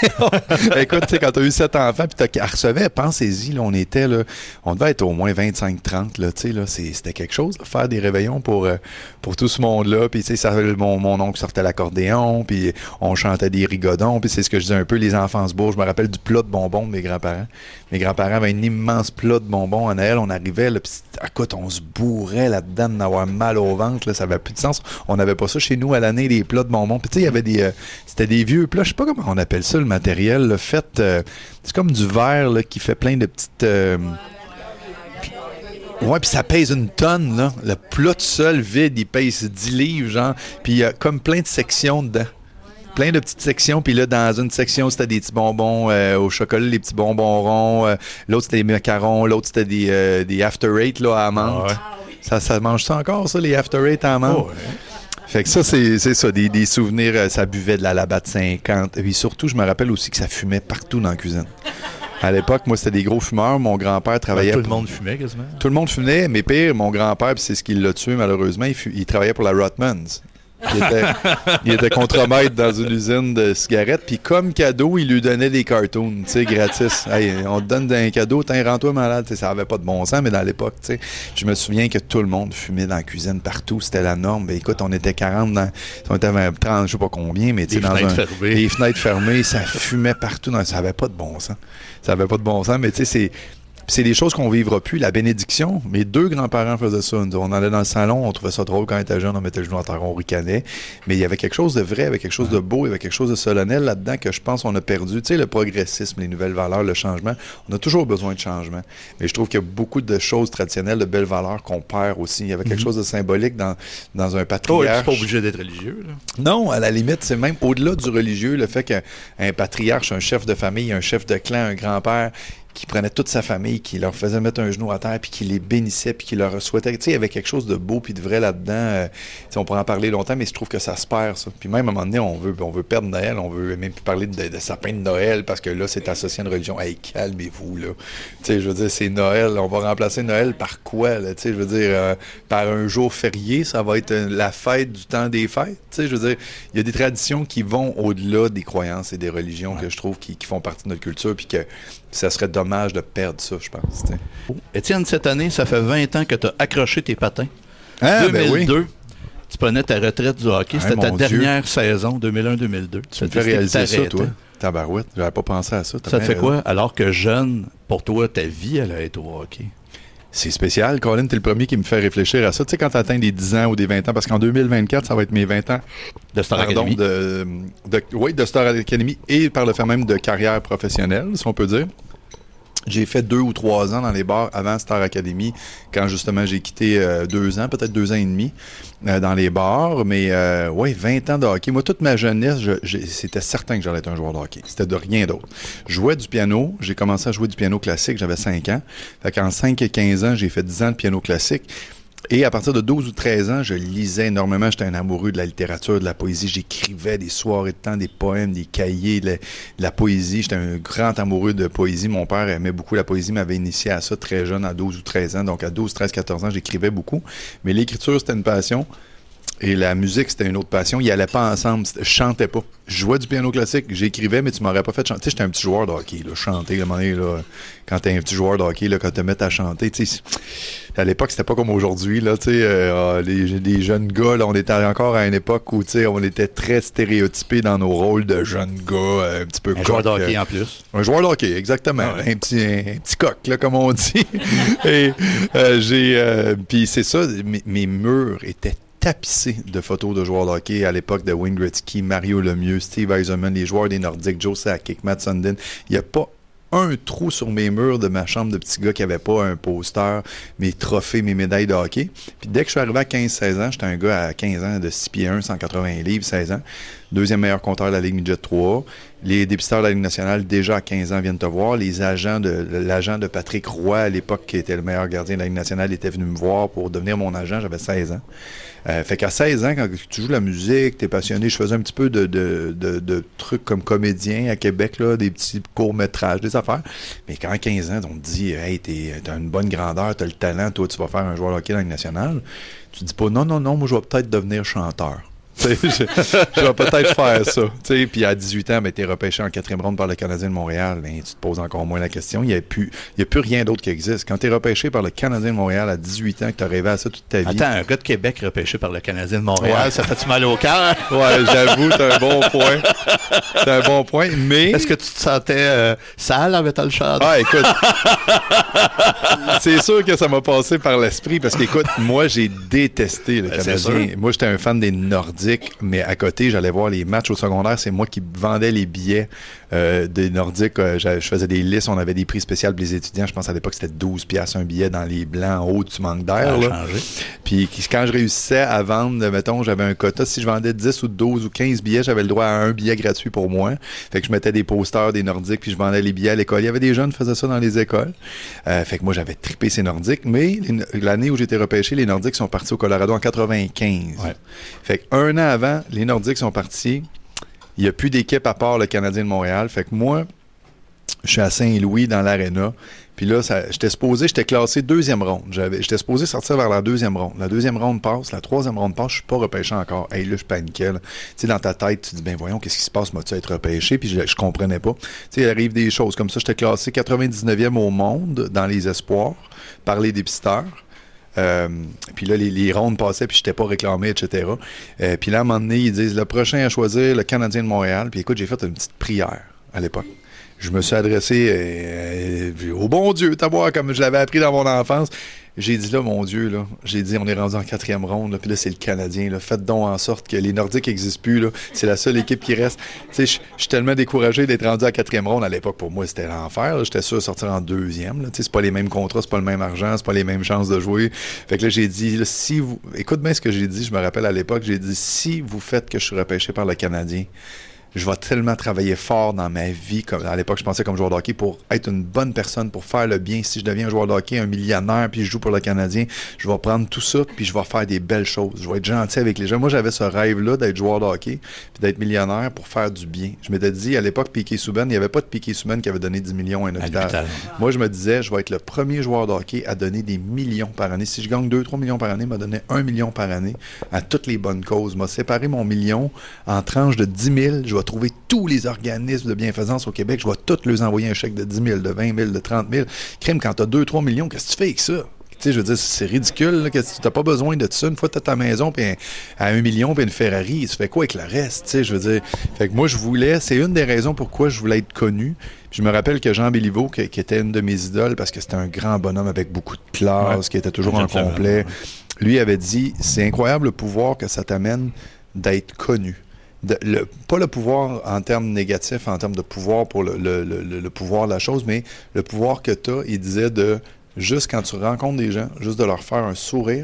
Écoute, tu sais, quand tu as eu sept enfants, puis elle recevait, pensez-y, là, on était, là, on devait être au moins vingt-cinq trente, là, tu sais, là, c'est, c'était quelque chose, là, faire des réveillons pour, euh, pour tout ce monde-là. Puis, tu sais, mon, mon oncle sortait l'accordéon, puis on chantait des rigodons, puis c'est ce que je disais un peu, les enfants se bourrent. Je me rappelle du plat de bonbons de mes grands-parents. Mes grands-parents avaient un immense plat de bonbons à Noël. On arrivait, là, puis écoute, on se bourrait là-dedans d'avoir mal au ventre, là, ça avait plus de sens. On n'avait pas ça chez nous à l'année, des plats de bonbons. Puis, tu sais, il y avait des... Euh, c'était des vieux plats, je sais pas comment on appelle ça, le matériel, là, fait, euh, c'est comme du verre là, qui fait plein de petites... Euh, pis, ouais, puis ça pèse une tonne, là. Le plat tout seul, vide, il pèse dix livres, genre. Puis il y a comme plein de sections dedans. Plein de petites sections, puis là, dans une section, c'était des petits bonbons euh, au chocolat, les petits bonbons ronds. Euh, l'autre, c'était des macarons. L'autre, c'était des, euh, des After Eight, là, à menthe. Ah ouais. Ça, ça mange ça encore, ça, les After Eight à menthe? Oh ouais. Fait que ça, c'est, c'est ça, des, des souvenirs, euh, ça buvait de la Labatt cinquante. Et puis surtout, je me rappelle aussi que ça fumait partout dans la cuisine. À l'époque, moi, c'était des gros fumeurs. Mon grand-père travaillait... Tout pour... le monde fumait, quasiment. Tout le monde fumait, mais pire, mon grand-père, puis c'est ce qui l'a tué, malheureusement, il, fu... il travaillait pour la Rotmans. Il était, il était contremaître dans une usine de cigarettes, puis comme cadeau, il lui donnait des cartoons, tu sais, gratis. Hey, on te donne un cadeau, t'es rends-toi malade. T'sais, ça avait pas de bon sens, mais dans l'époque, tu sais, je me souviens que tout le monde fumait dans la cuisine partout, c'était la norme. Ben écoute, on était quarante dans, on était trente, je sais pas combien, mais tu sais, dans un, fermées. les fenêtres fermées, ça fumait partout, dans, ça avait pas de bon sens. Ça avait pas de bon sens, mais tu sais, c'est c'est des choses qu'on vivra plus. La bénédiction, mes deux grands-parents faisaient ça. On allait dans le salon, on trouvait ça drôle quand on était jeune, on mettait le genou en terre, on ricanait. Mais il y avait quelque chose de vrai, il y avait quelque chose de beau, il y avait quelque chose de solennel là-dedans que je pense qu'on a perdu. Tu sais, le progressisme, les nouvelles valeurs, le changement. On a toujours besoin de changement. Mais je trouve qu'il y a beaucoup de choses traditionnelles, de belles valeurs qu'on perd aussi. Il y avait quelque mm-hmm. chose de symbolique dans, dans un patriarche. Oh, c'est pas obligé d'être religieux, là. Non, à la limite, c'est même au-delà du religieux, le fait qu'un patriarche, un chef de famille, un chef de clan, un grand-père, qui prenait toute sa famille, qui leur faisait mettre un genou à terre, puis qui les bénissait, puis qui leur souhaitait... Tu sais, il y avait quelque chose de beau puis de vrai là-dedans. Euh, on pourrait en parler longtemps, mais je trouve que ça se perd, ça. Puis même, à un moment donné, on veut, on veut perdre Noël, on veut même plus parler de, de sapin de Noël, parce que là, c'est associé à une religion. Hey, calmez-vous, là. Tu sais, je veux dire, c'est Noël. On va remplacer Noël par quoi, là? Tu sais, je veux dire, euh, par un jour férié, ça va être la fête du temps des fêtes. Tu sais, je veux dire, il y a des traditions qui vont au-delà des croyances et des religions ouais. que je trouve qui, qui font partie de notre culture, puis que ça serait dommage de perdre ça, je pense. T'sais. Étienne, cette année, ça fait vingt ans que tu as accroché tes patins. Ah, deux mille deux, ben oui. tu prenais ta retraite du hockey. Ah, C'était ta dernière Dieu. saison, deux mille un deux mille deux. Tu me fais réaliser ça, toi. Tabarouette, j'avais pas pensé à ça. Ça te fait quoi? Alors que jeune, pour toi, ta vie allait être au hockey. C'est spécial. Colin, t'es le premier qui me fait réfléchir à ça. Tu sais, quand tu atteins des dix ans ou des vingt ans, parce qu'en deux mille vingt-quatre, ça va être mes vingt ans. De Star pardon, Academy. De, de, oui, de Star Academy et par le fait même de carrière professionnelle, si on peut dire. J'ai fait deux ou trois ans dans les bars avant Star Academy, quand justement j'ai quitté euh, deux ans, peut-être deux ans et demi euh, dans les bars. Mais euh, oui, vingt ans de hockey. Moi, toute ma jeunesse, je, je, c'était certain que j'allais être un joueur de hockey. C'était de rien d'autre. Je jouais du piano. J'ai commencé à jouer du piano classique. J'avais cinq ans. Fait qu'en cinq et quinze ans, j'ai fait dix ans de piano classique. Et à partir de douze ou treize ans, je lisais énormément. J'étais un amoureux de la littérature, de la poésie. J'écrivais des soirées de temps, des poèmes, des cahiers, de la, de la poésie. J'étais un grand amoureux de poésie. Mon père aimait beaucoup la poésie, m'avait initié à ça très jeune, à douze ou treize ans. Donc à douze, treize, quatorze ans, j'écrivais beaucoup. Mais l'écriture, c'était une passion. Et la musique, c'était une autre passion. Ils n'allaient pas ensemble. Je chantais pas. Je jouais du piano classique, j'écrivais, mais tu m'aurais pas fait chanter. Tu sais, j'étais un petit joueur de hockey, là. Chanter, à un moment donné, là, quand t'es un petit joueur de hockey, là, quand te mets à chanter, tu sais, à l'époque, c'était pas comme aujourd'hui, là, tu sais, euh, les, les jeunes gars, là, on était encore à une époque où, tu sais, on était très stéréotypés dans nos rôles de jeunes gars, un petit peu Un coq, joueur de hockey euh, en plus. Un joueur de hockey, exactement. Ah ouais. Un petit, un, un petit coq, là, comme on dit. Et euh, j'ai, euh, puis c'est ça, mes, mes murs étaient tapissé de photos de joueurs de hockey à l'époque de Wayne Gretzky, Mario Lemieux, Steve Yzerman, les joueurs des Nordiques, Joe Sakic, Matt Sundin. Il n'y a pas un trou sur mes murs de ma chambre de petit gars qui n'avait pas un poster, mes trophées, mes médailles de hockey. Puis dès que je suis arrivé à quinze seize ans, j'étais un gars à quinze ans de six pieds un, cent quatre-vingts livres, seize ans. Deuxième meilleur compteur de la Ligue Midget trois. Les dépisteurs de la Ligue nationale, déjà à quinze ans, viennent te voir. Les agents de l'agent de Patrick Roy, à l'époque, qui était le meilleur gardien de la Ligue nationale, était venu me voir pour devenir mon agent. J'avais seize ans. Euh, fait qu'à seize ans, quand tu joues de la musique, t'es passionné, je faisais un petit peu de, de, de, de trucs comme comédien à Québec, là, des petits courts-métrages, des affaires. Mais quand à quinze ans, on te dit, hey, t'es, t'as une bonne grandeur, t'as le talent, toi, tu vas faire un joueur de hockey dans la Ligue nationale. Tu dis pas, non, non, non, moi, je vais peut-être devenir chanteur. je, je vais peut-être faire ça. T'sais. Puis à dix-huit ans, ben, tu es repêché en quatrième ronde par le Canadien de Montréal. Ben, tu te poses encore moins la question. Il n'y a, plus, il y a plus rien d'autre qui existe. Quand tu es repêché par le Canadien de Montréal à dix-huit ans, que tu as rêvé à ça toute ta vie. Attends, un gars de Québec repêché par le Canadien de Montréal, ouais. Ça fait-tu mal au cœur? Ouais, j'avoue, c'est un bon point. C'est un bon point, mais... Est-ce que tu te sentais euh, sale en mettant le chandail? Ah, écoute... c'est sûr que ça m'a passé par l'esprit, parce qu'écoute, moi, j'ai détesté le Canadien. Moi, j'étais un fan des Nordiques. Mais à côté, j'allais voir les matchs au secondaire. C'est moi qui vendais les billets euh, des Nordiques. Euh, je faisais des listes. On avait des prix spéciaux pour les étudiants. Je pense à l'époque, c'était douze piastres un billet dans les blancs en haut du manque d'air. Là. Puis quand je réussissais à vendre, mettons, j'avais un quota. Si je vendais dix ou douze ou quinze billets, j'avais le droit à un billet gratuit pour moi. Fait que je mettais des posters des Nordiques puis je vendais les billets à l'école. Il y avait des jeunes qui faisaient ça dans les écoles. Euh, fait que moi, j'avais trippé ces Nordiques. Mais les, l'année où j'étais repêché, les Nordiques sont partis au Colorado en quatre-vingt-quinze. Ouais. Fait que un an avant, les Nordiques sont partis. Il n'y a plus d'équipe à part le Canadien de Montréal. Fait que moi, je suis à Saint-Louis dans l'aréna. Puis là, ça, j'étais supposé, j'étais classé deuxième ronde. J'avais, j'étais supposé sortir vers la deuxième ronde. La deuxième ronde passe, la troisième ronde passe, je suis pas repêché encore. Hey, là, je paniquais. Tu sais, dans ta tête, tu dis, ben voyons, qu'est-ce qui se passe, moi-tu être repêché? Puis je, je comprenais pas. Tu sais, il arrive des choses comme ça. J'étais classé quatre-vingt-dix-neuvième au monde dans les espoirs par les dépisteurs. Euh, puis là, les, les rondes passaient, puis je n'étais pas réclamé, et cetera. Euh, puis là, à un moment donné, ils disent le prochain à choisir, le Canadien de Montréal. Puis écoute, j'ai fait une petite prière à l'époque. Je me suis adressé euh, euh, au bon Dieu, t'as voir, comme je l'avais appris dans mon enfance. J'ai dit là, mon Dieu, là, j'ai dit, on est rendu en quatrième ronde, là, puis là, c'est le Canadien. Là, faites donc en sorte que les Nordiques n'existent plus. Là, c'est la seule équipe qui reste. Tu sais, je suis tellement découragé d'être rendu à quatrième ronde. À l'époque, pour moi, c'était l'enfer. Là, j'étais sûr de sortir en deuxième. Là, tu sais, c'est pas les mêmes contrats, c'est pas le même argent, c'est pas les mêmes chances de jouer. Fait que là, j'ai dit, là, si vous... Écoute bien ce que j'ai dit, je me rappelle à l'époque, j'ai dit, si vous faites que je suis repêché par le Canadien, je vais tellement travailler fort dans ma vie, comme à l'époque je pensais comme joueur de hockey, pour être une bonne personne, pour faire le bien. Si je deviens un joueur de hockey, un millionnaire, puis je joue pour le Canadien, je vais prendre tout ça, puis je vais faire des belles choses. Je vais être gentil avec les gens. Moi, j'avais ce rêve-là d'être joueur de hockey, puis d'être millionnaire pour faire du bien. Je m'étais dit, à l'époque, Piquet Souban, il n'y avait pas de Piquet Souban qui avait donné dix millions à un hôpital. Moi, je me disais, je vais être le premier joueur de hockey à donner des millions par année. Si je gagne deux trois millions par année, m'a donné un million par année à toutes les bonnes causes. M'a séparé mon million en tranches de dix mille. Je vais trouver tous les organismes de bienfaisance au Québec, je vais tous leur envoyer un chèque de dix mille, de vingt mille, de trente mille. Crime, quand tu as deux trois millions, qu'est-ce que tu fais avec ça? Tu sais, je veux dire, c'est ridicule, là, que tu n'as pas besoin de ça. Une fois que tu as ta maison puis un, à un million puis une Ferrari, tu fais quoi avec le reste? Tu sais, je veux dire, fait que moi, je voulais, c'est une des raisons pourquoi je voulais être connu. Puis je me rappelle que Jean Béliveau, qui, qui était une de mes idoles, parce que c'était un grand bonhomme avec beaucoup de classe, ouais, qui était toujours en complet, lui avait dit, c'est incroyable le pouvoir que ça t'amène d'être connu. De, le, pas le pouvoir en termes négatifs, en termes de pouvoir pour le, le, le, le pouvoir de la chose, mais le pouvoir que tu as, il disait de, juste quand tu rencontres des gens, juste de leur faire un sourire,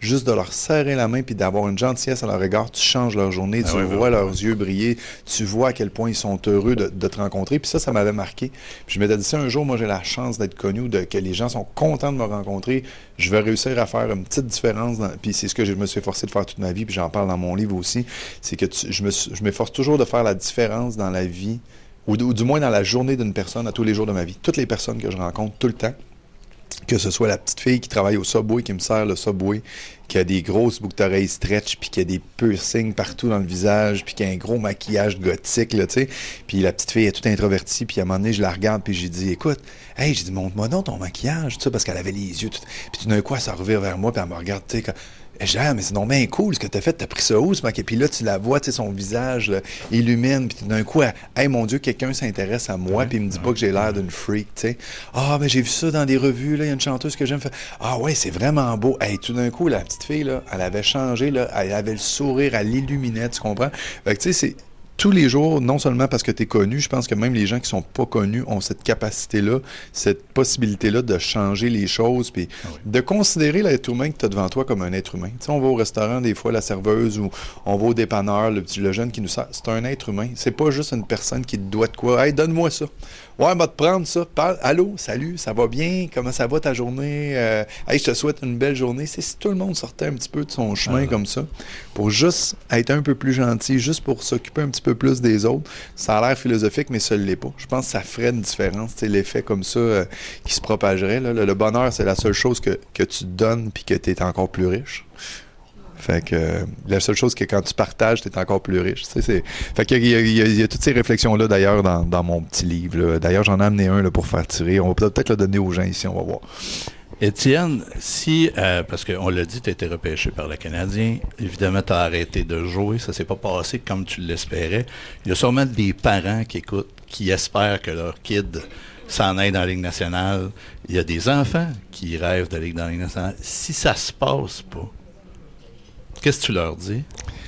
juste de leur serrer la main puis d'avoir une gentillesse à leur égard, tu changes leur journée, tu ah oui, vois oui, leurs oui. yeux briller, tu vois à quel point ils sont heureux de, de te rencontrer. Puis ça, ça m'avait marqué. Puis je m'étais dit, si un jour, moi, j'ai la chance d'être connu, de, que les gens sont contents de me rencontrer, je vais réussir à faire une petite différence. Dans, puis c'est ce que je me suis efforcé de faire toute ma vie, puis j'en parle dans mon livre aussi, c'est que tu, je, me, je m'efforce toujours de faire la différence dans la vie, ou, ou du moins dans la journée d'une personne à tous les jours de ma vie. Toutes les personnes que je rencontre tout le temps, que ce soit la petite fille qui travaille au Subway, qui me sert le Subway, qui a des grosses boucles d'oreilles stretch, puis qui a des piercings partout dans le visage, puis qui a un gros maquillage gothique, là, tu sais. Puis la petite fille est toute introvertie, puis à un moment donné, je la regarde, puis j'ai dit, écoute, hey, j'ai dit, montre-moi donc ton maquillage, tu sais, parce qu'elle avait les yeux, tout... puis tout d'un coup, elle se revient vers moi, puis elle me regarde, tu sais, quand... Je dis, ah, mais c'est donc bien cool ce que t'as fait, t'as pris ça où, ce maquillage? Puis là, tu la vois, tu sais, son visage là, illumine, puis d'un coup, elle, hey, mon Dieu, quelqu'un s'intéresse à moi, puis il me dit pas que j'ai l'air d'une freak, tu sais. Ah, mais j'ai vu ça dans des revues, là, il y a une chanteuse que j'aime faire. Ah, ouais, c'est vraiment beau. Hey, tout d'un coup, la petite fille, là, elle avait changé, là, elle avait le sourire, elle illuminait, tu comprends? Fait que, tu sais, c'est. Tous les jours, non seulement parce que tu es connu, je pense que même les gens qui sont pas connus ont cette capacité-là, cette possibilité-là de changer les choses, puis ah oui. de considérer l'être humain que tu as devant toi comme un être humain. Tu sais, on va au restaurant, des fois, la serveuse, ou on va au dépanneur, le, petit, le jeune qui nous sert, c'est un être humain. C'est pas juste une personne qui te doit de quoi. « Hey, donne-moi ça. » Ouais, va te prendre ça. Parle. Allô, salut, ça va bien? Comment ça va ta journée? Euh, hey, je te souhaite une belle journée. C'est si tout le monde sortait un petit peu de son chemin ah, comme ça, pour juste être un peu plus gentil, juste pour s'occuper un petit peu plus des autres. Ça a l'air philosophique, mais ça ne l'est pas. Je pense que ça ferait une différence. C'est l'effet comme ça euh, qui se propagerait. Là. Le, le bonheur, c'est la seule chose que, que tu donnes puis que tu es encore plus riche. Fait que euh, la seule chose que quand tu partages, tu es encore plus riche. Tu sais, c'est... Fait qu'il y a, il y a, il y a toutes ces réflexions-là d'ailleurs dans, dans mon petit livre. Là. D'ailleurs, j'en ai amené un là, pour faire tirer. On va peut-être le donner aux gens ici, on va voir. Étienne, si, euh, parce qu'on l'a dit, tu as été repêché par le Canadien, évidemment, tu as arrêté de jouer, ça s'est pas passé comme tu l'espérais. Il y a sûrement des parents qui écoutent, qui espèrent que leur kid s'en aille dans la Ligue nationale. Il y a des enfants qui rêvent d'aller dans la Ligue nationale. Si ça se passe pas, qu'est-ce que tu leur dis?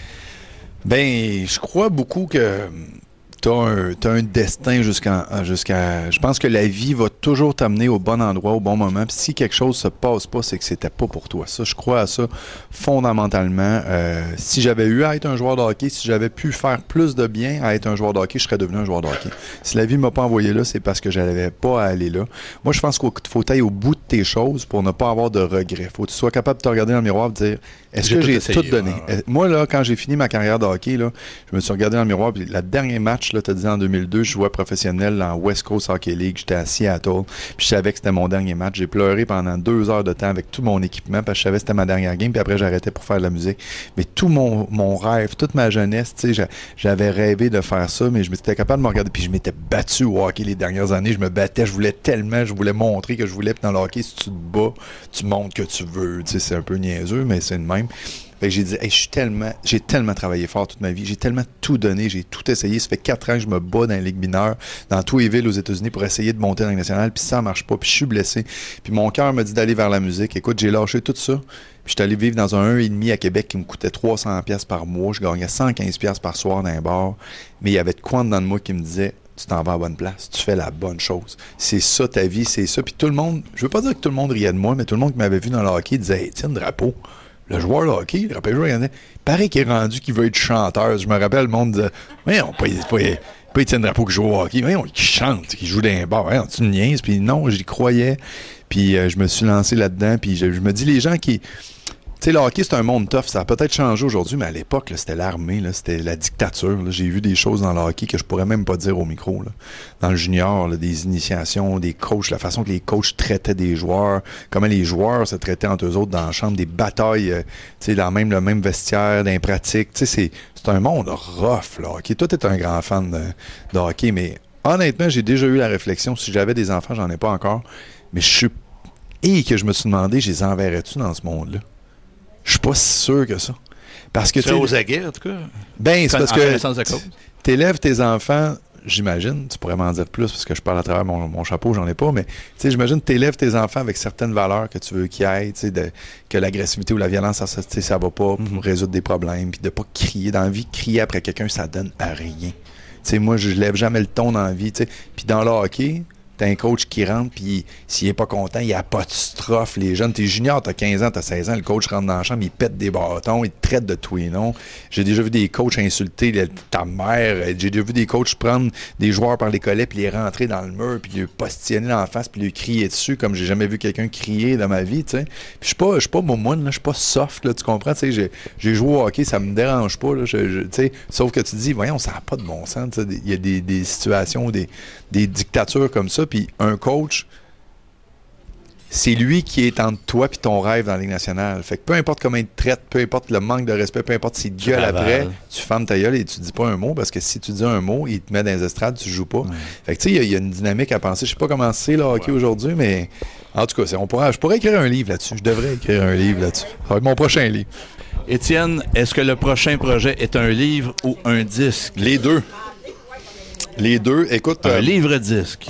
Ben, je crois beaucoup que tu as un, t'as un destin jusqu'à, jusqu'à... Je pense que la vie va toujours t'amener au bon endroit, au bon moment. Puis si quelque chose se passe pas, c'est que c'était pas pour toi. Ça, je crois à ça fondamentalement. Euh, si j'avais eu à être un joueur de hockey, si j'avais pu faire plus de bien à être un joueur de hockey, je serais devenu un joueur de hockey. Si la vie m'a pas envoyé là, c'est parce que j'avais pas à aller là. Moi, je pense qu'il faut aller au bout de tes choses pour ne pas avoir de regrets. Faut que tu sois capable de te regarder dans le miroir et de dire, est-ce j'ai que tout j'ai essayé, tout donné? Ouais, ouais. Moi, là, quand j'ai fini ma carrière de hockey, là, je me suis regardé dans le miroir, puis le dernier match, là, t'as dit en deux mille deux, je jouais professionnel en West Coast Hockey League, j'étais à Seattle, puis je savais que c'était mon dernier match. J'ai pleuré pendant deux heures de temps avec tout mon équipement, parce que je savais que c'était ma dernière game, puis après j'arrêtais pour faire de la musique. Mais tout mon, mon rêve, toute ma jeunesse, tu sais, j'avais rêvé de faire ça, mais je m'étais capable de me regarder, puis je m'étais battu au hockey les dernières années, je me battais, je voulais tellement, je voulais montrer que je voulais, puis dans le hockey, si tu te bats, tu montres que tu veux, tu sais, c'est un peu niaiseux, mais c'est le même. Fait que j'ai dit, hey, je suis tellement, j'ai tellement travaillé fort toute ma vie, j'ai tellement tout donné, j'ai tout essayé. Ça fait quatre ans que je me bats dans les ligues mineures, dans tous les villes aux États-Unis pour essayer de monter dans la Ligue nationale, puis ça marche pas, puis je suis blessé. Puis mon cœur me dit d'aller vers la musique. Écoute, j'ai lâché tout ça, puis je suis allé vivre dans un un virgule cinq à Québec qui me coûtait trois cents dollars par mois. Je gagnais cent quinze dollars par soir dans un bar, mais il y avait de quoi dedans de moi qui me disait, tu t'en vas à la bonne place, tu fais la bonne chose. C'est ça ta vie, c'est ça. Puis tout le monde, je veux pas dire que tout le monde riait de moi, mais tout le monde qui m'avait vu dans le hockey disait, hey, tiens, Drapeau. Le joueur de hockey, le rappel joueur, il paraît qu'il est rendu qu'il veut être chanteur. Je me rappelle, le monde disait, mais on pas, pas, pas Étienne Drapeau qui joue au hockey, mais on qui chante, qui joue dans un bar. Ouais, tu me niaises. Puis non, j'y croyais. Puis euh, je me suis lancé là-dedans. Puis je, je me dis, les gens qui... Tu sais, le hockey, c'est un monde tough. Ça a peut-être changé aujourd'hui, mais à l'époque, là, c'était l'armée, là, c'était la dictature. Là. J'ai vu des choses dans le hockey que je pourrais même pas dire au micro. Là. Dans le junior, là, des initiations, des coachs, la façon que les coachs traitaient des joueurs, comment les joueurs se traitaient entre eux autres dans la chambre, des batailles, euh, tu sais, dans même le même vestiaire, dans pratique. Tu sais, c'est, c'est un monde rough, là. Okay? Toi, t'es un grand fan de, de hockey, mais honnêtement, j'ai déjà eu la réflexion. Si j'avais des enfants, j'en ai pas encore, mais je suis... Et que je me suis demandé, je les enverrais-tu dans ce monde-là? Je suis pas si sûr que ça. Parce que tu aux aguets, en tout cas. Ben, c'est parce que t'élèves tes enfants, j'imagine, tu pourrais m'en dire plus parce que je parle à travers mon, mon chapeau, j'en ai pas, mais tu sais, j'imagine que t'élèves tes enfants avec certaines valeurs que tu veux qu'ils aient, tu sais, de, que l'agressivité ou la violence, ça, ça, ça va pas mm-hmm. résoudre des problèmes, puis de pas crier. Dans la vie, crier après quelqu'un, ça donne à rien. Tu sais, moi, je lève jamais le ton dans la vie, tu sais. Puis dans le hockey, t'as un coach qui rentre, puis s'il est pas content, il apostrophe les jeunes. T'es junior, t'as quinze ans, t'as seize ans, le coach rentre dans la chambre, il pète des bâtons, il te traite de tout et non. J'ai déjà vu des coachs insulter ta mère. J'ai déjà vu des coachs prendre des joueurs par les collets, puis les rentrer dans le mur, puis les postillonner dans la face, puis lui crier dessus, comme j'ai jamais vu quelqu'un crier dans ma vie, tu sais. Puis je suis pas, je suis pas momoune, là, je suis pas soft, là, tu comprends, tu sais, j'ai, j'ai joué au hockey, ça me dérange pas, là, je, je, tu sais, sauf que tu dis, voyons, ça n'a pas de bon sens, tu sais, il y a des, des situations, des, des dictatures comme ça, puis un coach, c'est lui qui est entre toi et ton rêve dans la Ligue nationale. Fait que peu importe comment il te traite, peu importe le manque de respect, peu importe s'il gueule après, tu fermes ta gueule et tu dis pas un mot, parce que si tu dis un mot, il te met dans les estrades, tu joues pas. Ouais. Fait que tu sais, il y, y a une dynamique à penser. Je sais pas comment c'est le hockey ouais. aujourd'hui, mais en tout cas, c'est, on pourra, je pourrais écrire un livre là-dessus. Je devrais écrire un livre là-dessus. Ça va être mon prochain livre. Étienne, est-ce que le prochain projet est un livre ou un disque? Les deux. Les deux, écoute... Un euh... livre-disque.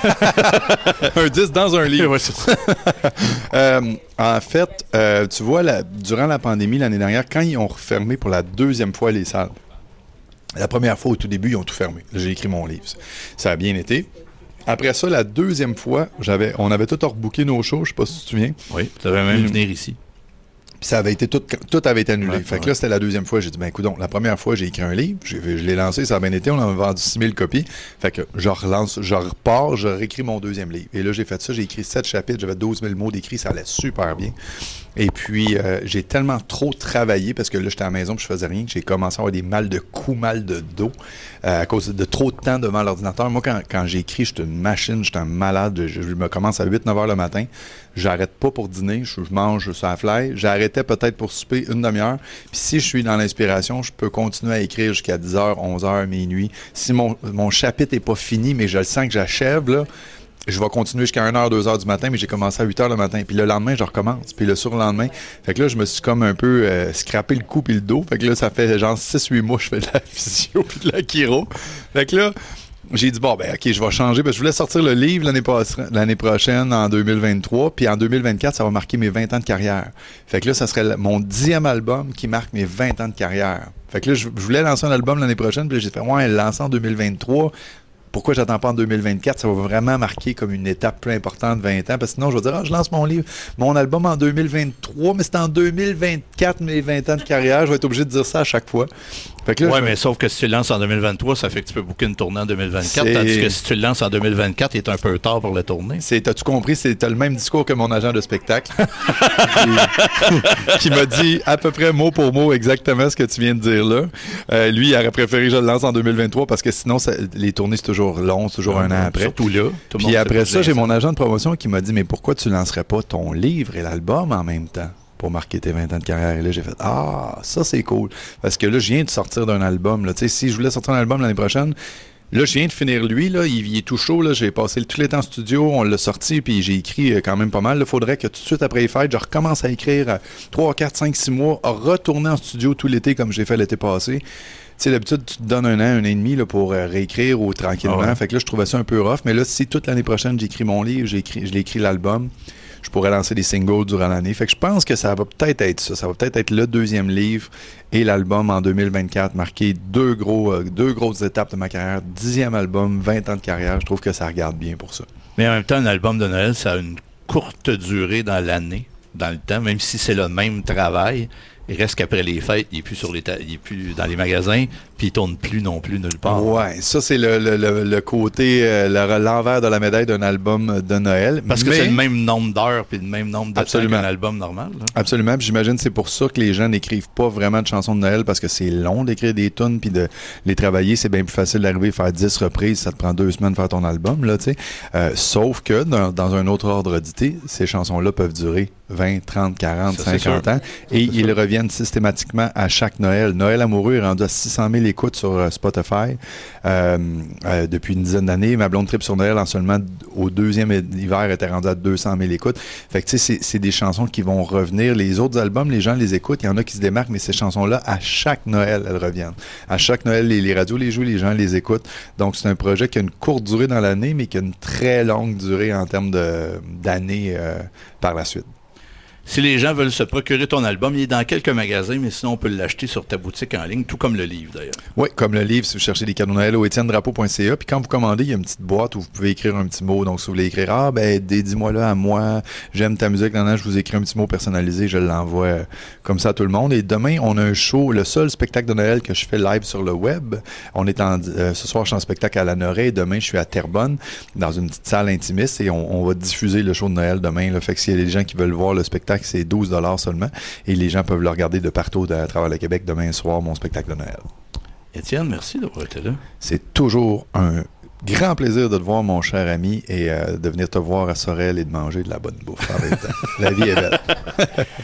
Un disque dans un livre. Ouais, c'est ça. euh, en fait, euh, tu vois, la, durant la pandémie l'année dernière, quand ils ont refermé pour la deuxième fois les salles, la première fois, au tout début, ils ont tout fermé. J'ai écrit mon livre. Ça a bien été. Après ça, la deuxième fois, j'avais, on avait tout rebooké nos shows, je sais pas si tu te souviens. Oui, tu devais même mmh. venir ici. Puis ça avait été tout, tout avait été annulé. Ouais, fait que ouais. là, c'était la deuxième fois. J'ai dit, ben écoute, donc, la première fois, j'ai écrit un livre, j'ai, je l'ai lancé, ça a bien été, on en a vendu six mille copies. Fait que je relance, je repars, je réécris mon deuxième livre. Et là, j'ai fait ça, j'ai écrit sept chapitres, j'avais douze mille mots d'écrit, ça allait super bien. Et puis, euh, j'ai tellement trop travaillé, parce que là, j'étais à la maison et je faisais rien, que j'ai commencé à avoir des mal de cou, mal de dos, euh, à cause de trop de temps devant l'ordinateur. Moi, quand, quand j'écris, je suis une machine, je suis un malade, je, je me commence à huit neuf heures le matin, j'arrête pas pour dîner, je, je mange sur la fly, j'arrêtais peut-être pour souper une demi-heure, puis si je suis dans l'inspiration, je peux continuer à écrire jusqu'à dix heures, onze heures, minuit. Si mon, mon chapitre n'est pas fini, mais je le sens que j'achève, là, je vais continuer jusqu'à une heure, deux heures du matin, mais j'ai commencé à huit heures le matin. Puis le lendemain, je recommence. Puis le surlendemain, fait que là, je me suis comme un peu euh, scrappé le cou puis le dos. Fait que là, ça fait genre six huit mois que je fais de la physio puis de la chiro. Fait que là, j'ai dit, bon, ben OK, je vais changer. Parce que je voulais sortir le livre l'année, pas- l'année prochaine, en deux mille vingt-trois. Puis en deux mille vingt-quatre, ça va marquer mes vingt ans de carrière. Fait que là, ça serait mon dixième album qui marque mes vingt ans de carrière. Fait que là, je, je voulais lancer un album l'année prochaine. Puis là, j'ai fait, ouais, lancer en deux mille vingt-trois. Pourquoi j'attends pas en deux mille vingt-quatre? Ça va vraiment marquer comme une étape plus importante de vingt ans. Parce que sinon, je vais dire, ah, je lance mon livre, mon album en deux mille vingt-trois, mais c'est en deux mille vingt-quatre, mes vingt ans de carrière. Je vais être obligé de dire ça à chaque fois. Oui, je... mais sauf que si tu le lances en deux mille vingt-trois, ça fait que tu peux booker une tournée en deux mille vingt-quatre, c'est... tandis que si tu le lances en deux mille vingt-quatre, il est un peu tard pour la tournée. C'est, t'as-tu compris? C'est, t'as le même discours que mon agent de spectacle qui, qui m'a dit à peu près mot pour mot exactement ce que tu viens de dire là. Euh, lui, il aurait préféré que je le lance en deux mille vingt-trois parce que sinon, ça, les tournées, c'est toujours long, c'est toujours ouais, un an après. Surtout là. Puis après ça, j'ai mon agent de promotion qui m'a dit, mais pourquoi tu lancerais pas ton livre et l'album en même temps pour marquer tes vingt ans de carrière? Et là, j'ai fait, ah, ça, c'est cool. Parce que là, je viens de sortir d'un album. Là. Tu sais, si je voulais sortir un album l'année prochaine, là, je viens de finir lui. Là, il, il est tout chaud. Là. J'ai passé tout l'été en studio. On l'a sorti, puis j'ai écrit quand même pas mal. Il faudrait que tout de suite après les fêtes, je recommence à écrire trois, quatre, cinq, six mois, à retourner en studio tout l'été comme j'ai fait l'été passé. Tu sais, d'habitude, tu te donnes un an, un an et demi là, pour euh, réécrire ou tranquillement. Ah ouais. Fait que là, je trouvais ça un peu rough. Mais là, si toute l'année prochaine, j'écris mon livre, j'écris, je l'écris l'album, je pourrais lancer des singles durant l'année. Fait que je pense que ça va peut-être être ça. Ça va peut-être être le deuxième livre et l'album en deux mille vingt-quatre, marquer deux, gros, euh, deux grosses étapes de ma carrière. Dixième album, vingt ans de carrière. Je trouve que ça regarde bien pour ça. Mais en même temps, un album de Noël, ça a une courte durée dans l'année, dans le temps, même si c'est le même travail. Il reste qu'après les fêtes, il n'est plus sur les ta- il est plus dans les magasins, puis il tourne plus non plus nulle part. Ouais, ça c'est le, le, le, le côté, euh, le, l'envers de la médaille d'un album de Noël. Parce que mais... c'est le même nombre d'heures puis le même nombre de Absolument. temps qu'un album normal. Là. Absolument. Puis j'imagine que c'est pour ça que les gens n'écrivent pas vraiment de chansons de Noël, parce que c'est long d'écrire des tunes puis de les travailler. C'est bien plus facile d'arriver à faire dix reprises. Ça te prend deux semaines de faire ton album, là, tu sais. Euh, sauf que dans, dans un autre ordre d'idée, ces chansons-là peuvent durer vingt, trente, quarante, ça, cinquante ans. Et c'est ils sûr. reviennent systématiquement à chaque Noël. Noël amoureux est rendu à six cent mille écoutes sur uh, Spotify euh, euh, depuis une dizaine d'années. Ma blonde trip sur Noël, en seulement au deuxième hiver, était rendue à deux cent mille écoutes. Fait que tu sais, c'est, c'est des chansons qui vont revenir. Les autres albums, les gens les écoutent. Il y en a qui se démarquent, mais ces chansons-là, à chaque Noël, elles reviennent. À chaque Noël, les, les radios les jouent, les gens les écoutent. Donc, c'est un projet qui a une courte durée dans l'année, mais qui a une très longue durée en termes de, d'années euh, par la suite. Si les gens veulent se procurer ton album, il est dans quelques magasins, mais sinon on peut l'acheter sur ta boutique en ligne, tout comme le livre d'ailleurs. Oui, comme le livre, si vous cherchez des cadeaux de Noël au étienne drapeau point c a. Puis quand vous commandez, il y a une petite boîte où vous pouvez écrire un petit mot. Donc si vous voulez écrire « Ah, ben dédie-moi là à moi, j'aime ta musique. » Non, non, je vous écris un petit mot personnalisé, je l'envoie euh, comme ça à tout le monde. Et demain, on a un show, le seul spectacle de Noël que je fais live sur le web. On est en, euh, ce soir, je suis en spectacle à La Noraie. Et demain, je suis à Terrebonne, dans une petite salle intimiste. Et on, on va diffuser le show de Noël demain. Là. Fait que s'il y a des gens qui veulent voir le spectacle, c'est douze dollars seulement. Et les gens peuvent le regarder de partout à travers le Québec demain soir, mon spectacle de Noël. Étienne, merci d'avoir été là. C'est toujours un grand plaisir de te voir, mon cher ami, et euh, de venir te voir à Sorel et de manger de la bonne bouffe en même temps. La vie est belle.